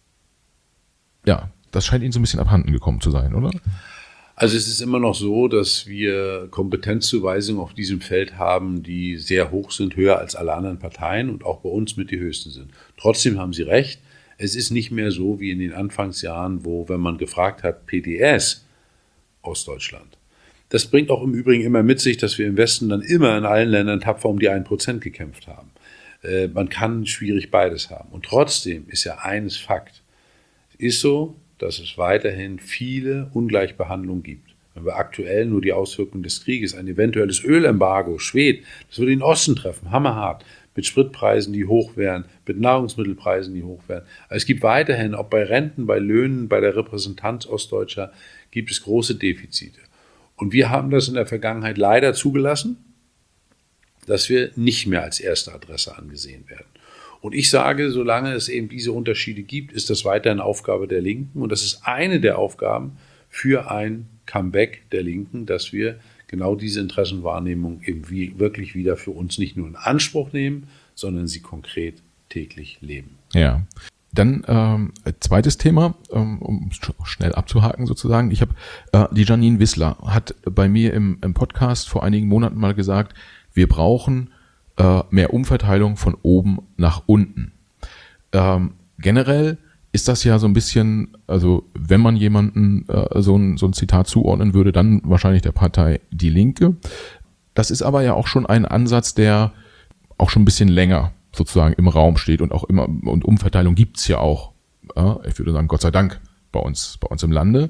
ja, das scheint ihnen so ein bisschen abhanden gekommen zu sein, oder? Also es ist immer noch so, dass wir Kompetenzzuweisungen auf diesem Feld haben, die sehr hoch sind, höher als alle anderen Parteien und auch bei uns mit die höchsten sind. Trotzdem haben Sie recht, es ist nicht mehr so wie in den Anfangsjahren, wo, wenn man gefragt hat, P D S, Ostdeutschland. Das bringt auch im Übrigen immer mit sich, dass wir im Westen dann immer in allen Ländern tapfer um die ein Prozent gekämpft haben. Äh, man kann schwierig beides haben. Und trotzdem ist ja eines Fakt. Es ist so, dass es weiterhin viele Ungleichbehandlungen gibt. Wenn wir aktuell nur die Auswirkungen des Krieges, ein eventuelles Ölembargo, Schwed, das würde den Osten treffen, hammerhart, mit Spritpreisen, die hoch wären, mit Nahrungsmittelpreisen, die hoch wären. Also es gibt weiterhin, auch bei Renten, bei Löhnen, bei der Repräsentanz Ostdeutscher, gibt es große Defizite. Und wir haben das in der Vergangenheit leider zugelassen, dass wir nicht mehr als erste Adresse angesehen werden. Und ich sage, solange es eben diese Unterschiede gibt, ist das weiterhin Aufgabe der Linken. Und das ist eine der Aufgaben für ein Comeback der Linken, dass wir genau diese Interessenwahrnehmung eben wie, wirklich wieder für uns nicht nur in Anspruch nehmen, sondern sie konkret täglich leben. Ja. Dann ähm, zweites Thema, ähm, um schnell abzuhaken sozusagen. Ich habe äh, die Janine Wissler hat bei mir im, im Podcast vor einigen Monaten mal gesagt, wir brauchen äh, mehr Umverteilung von oben nach unten. Ähm, generell ist das ja so ein bisschen, also wenn man jemanden äh, so, ein, so ein Zitat zuordnen würde, dann wahrscheinlich der Partei Die Linke. Das ist aber ja auch schon ein Ansatz, der auch schon ein bisschen länger sozusagen im Raum steht und auch immer, und Umverteilung gibt's ja auch, ja, ich würde sagen, Gott sei Dank bei uns, bei uns im Lande.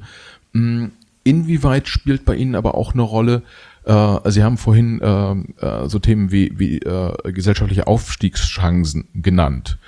Inwieweit spielt bei Ihnen aber auch eine Rolle, äh, Sie haben vorhin äh, so Themen wie, wie äh, gesellschaftliche Aufstiegschancen genannt.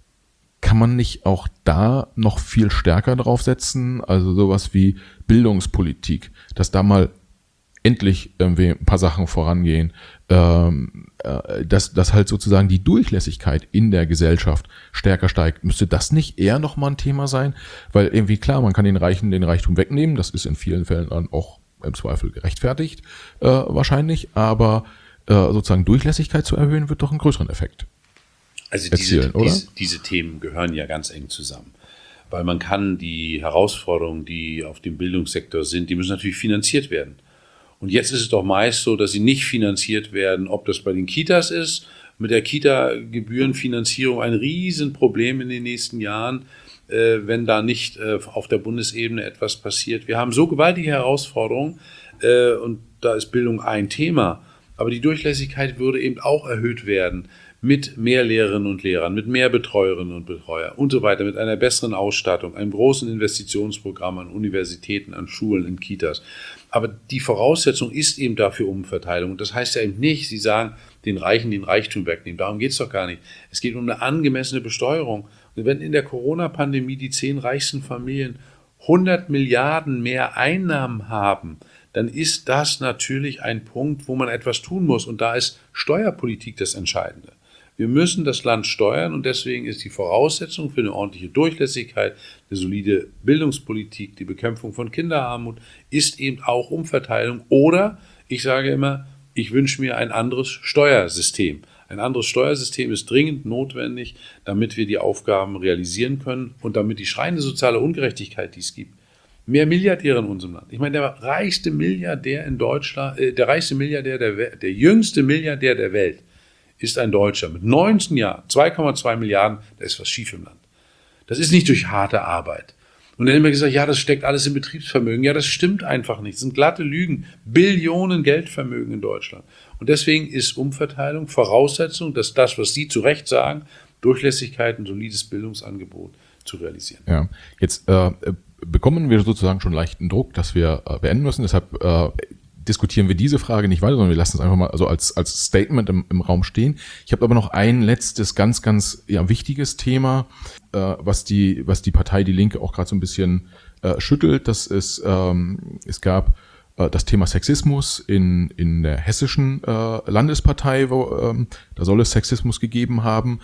Kann man nicht auch da noch viel stärker draufsetzen? Also sowas wie Bildungspolitik, dass da mal endlich irgendwie ein paar Sachen vorangehen, ähm, äh, dass, dass halt sozusagen die Durchlässigkeit in der Gesellschaft stärker steigt. Müsste das nicht eher nochmal ein Thema sein? Weil irgendwie klar, man kann den Reichen den Reichtum wegnehmen, das ist in vielen Fällen dann auch im Zweifel gerechtfertigt, äh, wahrscheinlich, aber äh, sozusagen Durchlässigkeit zu erhöhen, wird doch einen größeren Effekt Also erzielen, diese, oder? diese, diese Themen gehören ja ganz eng zusammen. Weil man kann die Herausforderungen, die auf dem Bildungssektor sind, die müssen natürlich finanziert werden. Und jetzt ist es doch meist so, dass sie nicht finanziert werden, ob das bei den Kitas ist, mit der Kita-Gebührenfinanzierung ein Riesenproblem in den nächsten Jahren, äh, wenn da nicht äh, auf der Bundesebene etwas passiert. Wir haben so gewaltige Herausforderungen äh, und da ist Bildung ein Thema. Aber die Durchlässigkeit würde eben auch erhöht werden mit mehr Lehrerinnen und Lehrern, mit mehr Betreuerinnen und Betreuer und so weiter, mit einer besseren Ausstattung, einem großen Investitionsprogramm an Universitäten, an Schulen, in Kitas. Aber die Voraussetzung ist eben dafür Umverteilung. Und das heißt ja eben nicht, Sie sagen, den Reichen den Reichtum wegnehmen. Darum geht es doch gar nicht. Es geht um eine angemessene Besteuerung. Und wenn in der Corona-Pandemie die zehn reichsten Familien hundert Milliarden mehr Einnahmen haben, dann ist das natürlich ein Punkt, wo man etwas tun muss. Und da ist Steuerpolitik das Entscheidende. Wir müssen das Land steuern und deswegen ist die Voraussetzung für eine ordentliche Durchlässigkeit, eine solide Bildungspolitik, die Bekämpfung von Kinderarmut, ist eben auch Umverteilung. Oder, ich sage immer, ich wünsche mir ein anderes Steuersystem. Ein anderes Steuersystem ist dringend notwendig, damit wir die Aufgaben realisieren können und damit die schreiende soziale Ungerechtigkeit, die es gibt, mehr Milliardäre in unserem Land. Ich meine, der reichste Milliardär in Deutschland, äh, der reichste Milliardär der Welt, der jüngste Milliardär der Welt, ist ein Deutscher mit neunzehn Jahren, zwei Komma zwei Milliarden, da ist was schief im Land. Das ist nicht durch harte Arbeit. Und dann haben wir gesagt, ja, das steckt alles im Betriebsvermögen. Ja, das stimmt einfach nicht. Das sind glatte Lügen. Billionen Geldvermögen in Deutschland. Und deswegen ist Umverteilung Voraussetzung, dass das, was Sie zu Recht sagen, Durchlässigkeit, ein solides Bildungsangebot zu realisieren. Ja, jetzt äh, bekommen wir sozusagen schon leichten Druck, dass wir äh, beenden müssen. Deshalb äh, diskutieren wir diese Frage nicht weiter, sondern wir lassen es einfach mal also als, als Statement im, im Raum stehen. Ich habe aber noch ein letztes, ganz, ganz ja, wichtiges Thema, äh, was die, was die Partei Die Linke auch gerade so ein bisschen äh, schüttelt. Das ist, ähm, es gab äh, das Thema Sexismus in, in der hessischen äh, Landespartei, wo, ähm, da soll es Sexismus gegeben haben.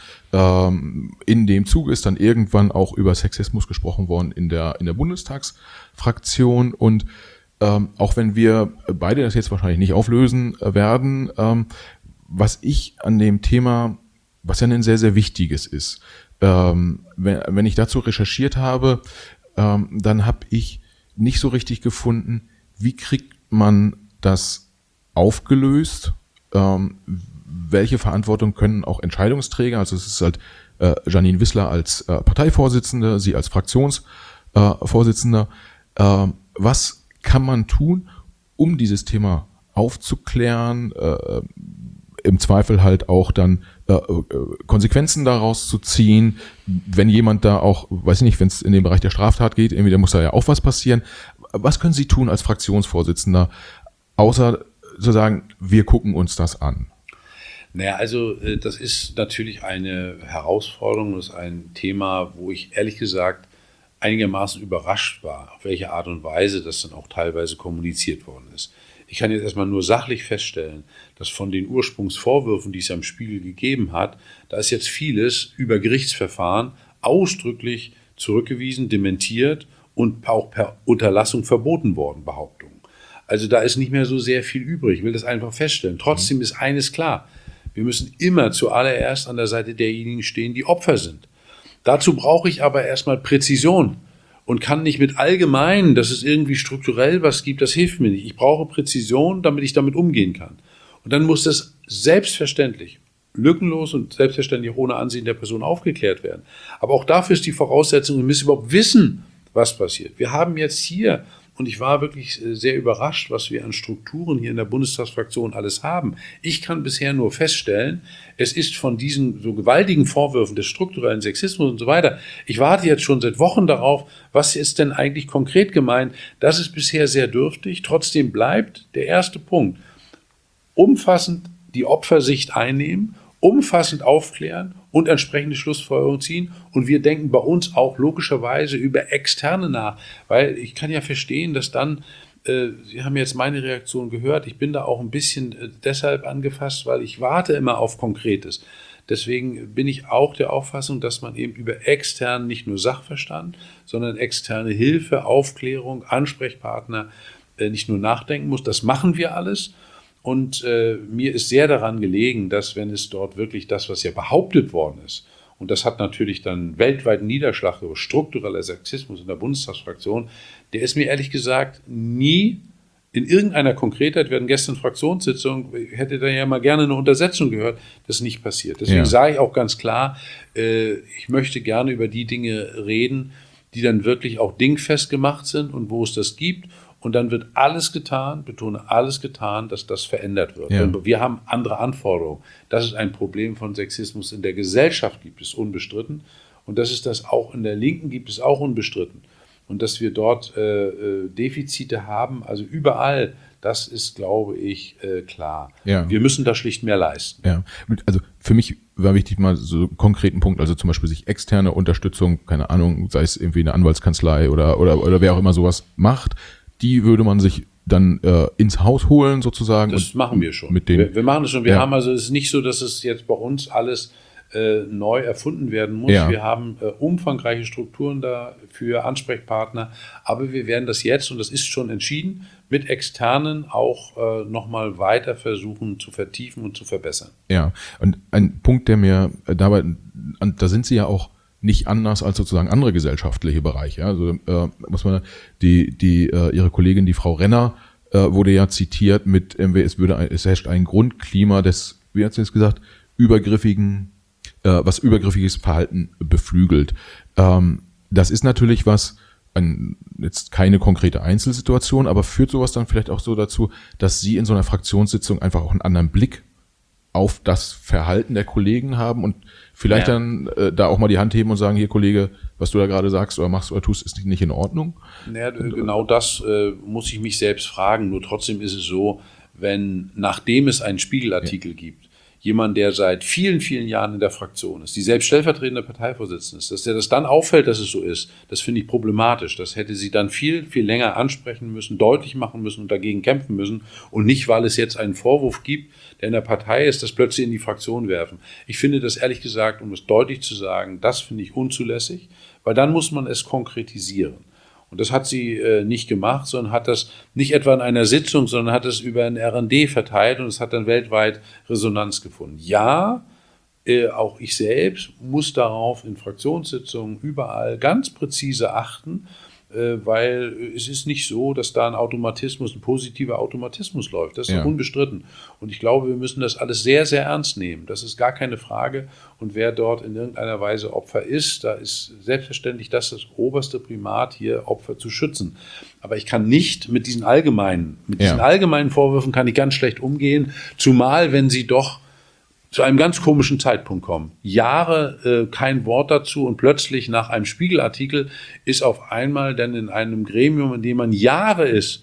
Ähm, in dem Zuge ist dann irgendwann auch über Sexismus gesprochen worden in der, in der Bundestagsfraktion und Ähm, auch wenn wir beide das jetzt wahrscheinlich nicht auflösen werden, ähm, was ich an dem Thema, was ja ein sehr, sehr wichtiges ist, ähm, wenn, wenn ich dazu recherchiert habe, ähm, dann habe ich nicht so richtig gefunden, wie kriegt man das aufgelöst, ähm, welche Verantwortung können auch Entscheidungsträger, also es ist halt äh, Janine Wissler als äh, Parteivorsitzende, sie als Fraktionsvorsitzender, äh, was kann man tun, um dieses Thema aufzuklären, äh, im Zweifel halt auch dann äh, Konsequenzen daraus zu ziehen, wenn jemand da auch, weiß ich nicht, wenn es in den Bereich der Straftat geht, irgendwie, da muss da ja auch was passieren. Was können Sie tun als Fraktionsvorsitzender, außer zu sagen, wir gucken uns das an? Naja, also das ist natürlich eine Herausforderung, das ist ein Thema, wo ich ehrlich gesagt einigermaßen überrascht war, auf welche Art und Weise das dann auch teilweise kommuniziert worden ist. Ich kann jetzt erstmal nur sachlich feststellen, dass von den Ursprungsvorwürfen, die es am Spiegel gegeben hat, da ist jetzt vieles über Gerichtsverfahren ausdrücklich zurückgewiesen, dementiert und auch per Unterlassung verboten worden, Behauptungen. Also da ist nicht mehr so sehr viel übrig. Ich will das einfach feststellen. Trotzdem ist eines klar. Wir müssen immer zuallererst an der Seite derjenigen stehen, die Opfer sind. Dazu brauche ich aber erstmal Präzision und kann nicht mit allgemein, dass es irgendwie strukturell was gibt, das hilft mir nicht. Ich brauche Präzision, damit ich damit umgehen kann. Und dann muss das selbstverständlich, lückenlos und selbstverständlich ohne Ansehen der Person aufgeklärt werden. Aber auch dafür ist die Voraussetzung, wir müssen überhaupt wissen, was passiert. Wir haben jetzt hier, und ich war wirklich sehr überrascht, was wir an Strukturen hier in der Bundestagsfraktion alles haben. Ich kann bisher nur feststellen, es ist von diesen so gewaltigen Vorwürfen des strukturellen Sexismus und so weiter, ich warte jetzt schon seit Wochen darauf, was ist denn eigentlich konkret gemeint? Das ist bisher sehr dürftig. Trotzdem bleibt der erste Punkt, umfassend die Opfersicht einnehmen, umfassend aufklären und entsprechende Schlussfolgerungen ziehen. Und wir denken bei uns auch logischerweise über Externe nach, weil ich kann ja verstehen, dass dann, äh, Sie haben jetzt meine Reaktion gehört, ich bin da auch ein bisschen äh, deshalb angefasst, weil ich warte immer auf Konkretes. Deswegen bin ich auch der Auffassung, dass man eben über extern nicht nur Sachverstand, sondern externe Hilfe, Aufklärung, Ansprechpartner äh, nicht nur nachdenken muss. Das machen wir alles. Und äh, mir ist sehr daran gelegen, dass wenn es dort wirklich das, was ja behauptet worden ist, und das hat natürlich dann weltweiten Niederschlag über struktureller Sexismus in der Bundestagsfraktion, der ist mir ehrlich gesagt nie in irgendeiner Konkretheit, wir hatten gestern Fraktionssitzung, hätte da ja mal gerne eine Untersetzung gehört, das ist nicht passiert. Deswegen ja. sage ich auch ganz klar, äh, ich möchte gerne über die Dinge reden, die dann wirklich auch dingfest gemacht sind und wo es das gibt. Und dann wird alles getan, betone alles getan, dass das verändert wird. Ja. Wir haben andere Anforderungen. Dass es ein Problem von Sexismus in der Gesellschaft gibt, ist unbestritten. Und dass es das auch in der Linken gibt, ist auch unbestritten. Und dass wir dort äh, Defizite haben, also überall, das ist, glaube ich, äh, klar. Ja. Wir müssen da schlicht mehr leisten. Ja, also für mich war wichtig mal so einen konkreten Punkt, also zum Beispiel sich externe Unterstützung, keine Ahnung, sei es irgendwie eine Anwaltskanzlei oder, oder, oder wer auch immer sowas macht, die würde man sich dann äh, ins Haus holen sozusagen. Das und machen wir schon. Mit den, wir, wir machen das schon. Wir ja. haben also, es ist nicht so, dass es jetzt bei uns alles äh, neu erfunden werden muss. Ja. Wir haben äh, umfangreiche Strukturen da für Ansprechpartner. Aber wir werden das jetzt, und das ist schon entschieden, mit Externen auch äh, nochmal weiter versuchen zu vertiefen und zu verbessern. Ja, und ein Punkt, der mir äh, dabei, da sind Sie ja auch nicht anders als sozusagen andere gesellschaftliche Bereiche. Also äh, muss man die die äh, ihre Kollegin, die Frau Renner, äh, wurde ja zitiert mit äh, es würde ein, es herrscht ein Grundklima des, wie hat sie es gesagt, übergriffigen, äh, was übergriffiges Verhalten beflügelt. Ähm, das ist natürlich was, ein, jetzt keine konkrete Einzelsituation, aber führt sowas dann vielleicht auch so dazu, dass Sie in so einer Fraktionssitzung einfach auch einen anderen Blick auf das Verhalten der Kollegen haben und vielleicht ja. dann äh, da auch mal die Hand heben und sagen, hier Kollege, was du da gerade sagst oder machst oder tust, ist nicht in Ordnung? Naja, genau das äh, muss ich mich selbst fragen. Nur trotzdem ist es so, wenn, nachdem es einen Spiegelartikel ja. gibt, jemand, der seit vielen, vielen Jahren in der Fraktion ist, die selbst stellvertretende Parteivorsitzende ist, dass der das dann auffällt, dass es so ist, das finde ich problematisch. Das hätte sie dann viel, viel länger ansprechen müssen, deutlich machen müssen und dagegen kämpfen müssen und nicht, weil es jetzt einen Vorwurf gibt, der in der Partei ist, das plötzlich in die Fraktion werfen. Ich finde das ehrlich gesagt, um es deutlich zu sagen, das finde ich unzulässig, weil dann muss man es konkretisieren. Und das hat sie äh, nicht gemacht, sondern hat das nicht etwa in einer Sitzung, sondern hat es über ein R und D verteilt und es hat dann weltweit Resonanz gefunden. Ja, äh, auch ich selbst muss darauf in Fraktionssitzungen überall ganz präzise achten, äh, weil es ist nicht so, dass da ein Automatismus, ein positiver Automatismus läuft. Das ist ja. unbestritten. Und ich glaube, wir müssen das alles sehr, sehr ernst nehmen. Das ist gar keine Frage. Und wer dort in irgendeiner Weise Opfer ist, da ist selbstverständlich das das oberste Primat, hier Opfer zu schützen. Aber ich kann nicht mit diesen allgemeinen, mit diesen ja. allgemeinen Vorwürfen kann ich ganz schlecht umgehen, zumal wenn sie doch zu einem ganz komischen Zeitpunkt kommen. Jahre äh, kein Wort dazu und plötzlich nach einem Spiegelartikel ist auf einmal dann in einem Gremium, in dem man Jahre ist,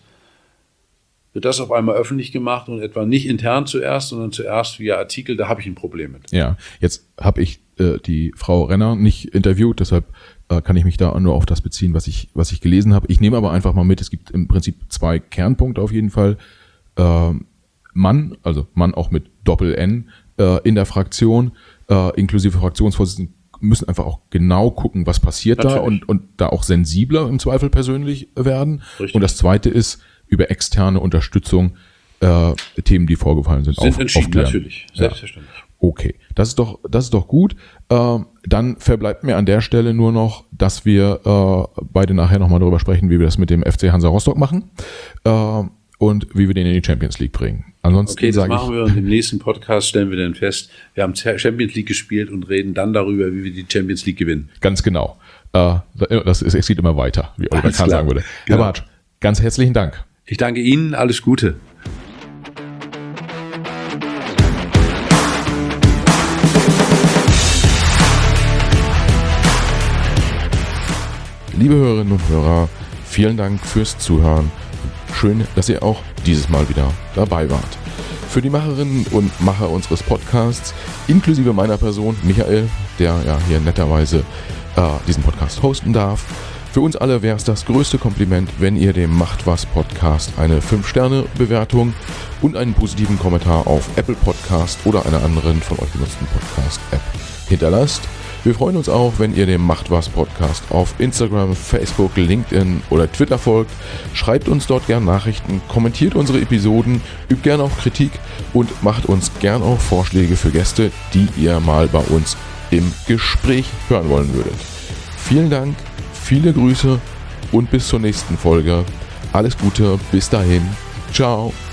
wird das auf einmal öffentlich gemacht und etwa nicht intern zuerst, sondern zuerst via Artikel, da habe ich ein Problem mit. Ja, jetzt habe ich äh, die Frau Renner nicht interviewt, deshalb äh, kann ich mich da nur auf das beziehen, was ich, was ich gelesen habe. Ich nehme aber einfach mal mit, es gibt im Prinzip zwei Kernpunkte auf jeden Fall. Äh, Mann, also Mann auch mit Doppel-N, äh, in der Fraktion, äh, inklusive Fraktionsvorsitzenden, müssen einfach auch genau gucken, was passiert Natürlich. da und, und da auch sensibler im Zweifel persönlich werden. Richtig. Und das Zweite ist, über externe Unterstützung äh, Themen, die vorgefallen sind, sind auf, entschieden, aufklären. natürlich, selbstverständlich. Ja. Okay, das ist doch, das ist doch gut. Ähm, dann verbleibt mir an der Stelle nur noch, dass wir äh, beide nachher nochmal darüber sprechen, wie wir das mit dem F C Hansa Rostock machen äh, und wie wir den in die Champions League bringen. Ansonsten okay, das machen ich, wir und im nächsten Podcast stellen wir dann fest, wir haben Champions League gespielt und reden dann darüber, wie wir die Champions League gewinnen. Ganz genau. Äh, das ist, es geht immer weiter, wie Oliver Kahn sagen würde. Genau. Herr Bartsch, ganz herzlichen Dank. Ich danke Ihnen, alles Gute. Liebe Hörerinnen und Hörer, vielen Dank fürs Zuhören. Schön, dass ihr auch dieses Mal wieder dabei wart. Für die Macherinnen und Macher unseres Podcasts, inklusive meiner Person, Michael, der ja hier netterweise äh, diesen Podcast hosten darf, für uns alle wäre es das größte Kompliment, wenn ihr dem Macht was Podcast eine fünf Sterne Bewertung und einen positiven Kommentar auf Apple Podcast oder einer anderen von euch genutzten Podcast-App hinterlasst. Wir freuen uns auch, wenn ihr dem Macht was Podcast auf Instagram, Facebook, LinkedIn oder Twitter folgt. Schreibt uns dort gern Nachrichten, kommentiert unsere Episoden, übt gern auch Kritik und macht uns gern auch Vorschläge für Gäste, die ihr mal bei uns im Gespräch hören wollen würdet. Vielen Dank, viele Grüße und bis zur nächsten Folge. Alles Gute, bis dahin. Ciao.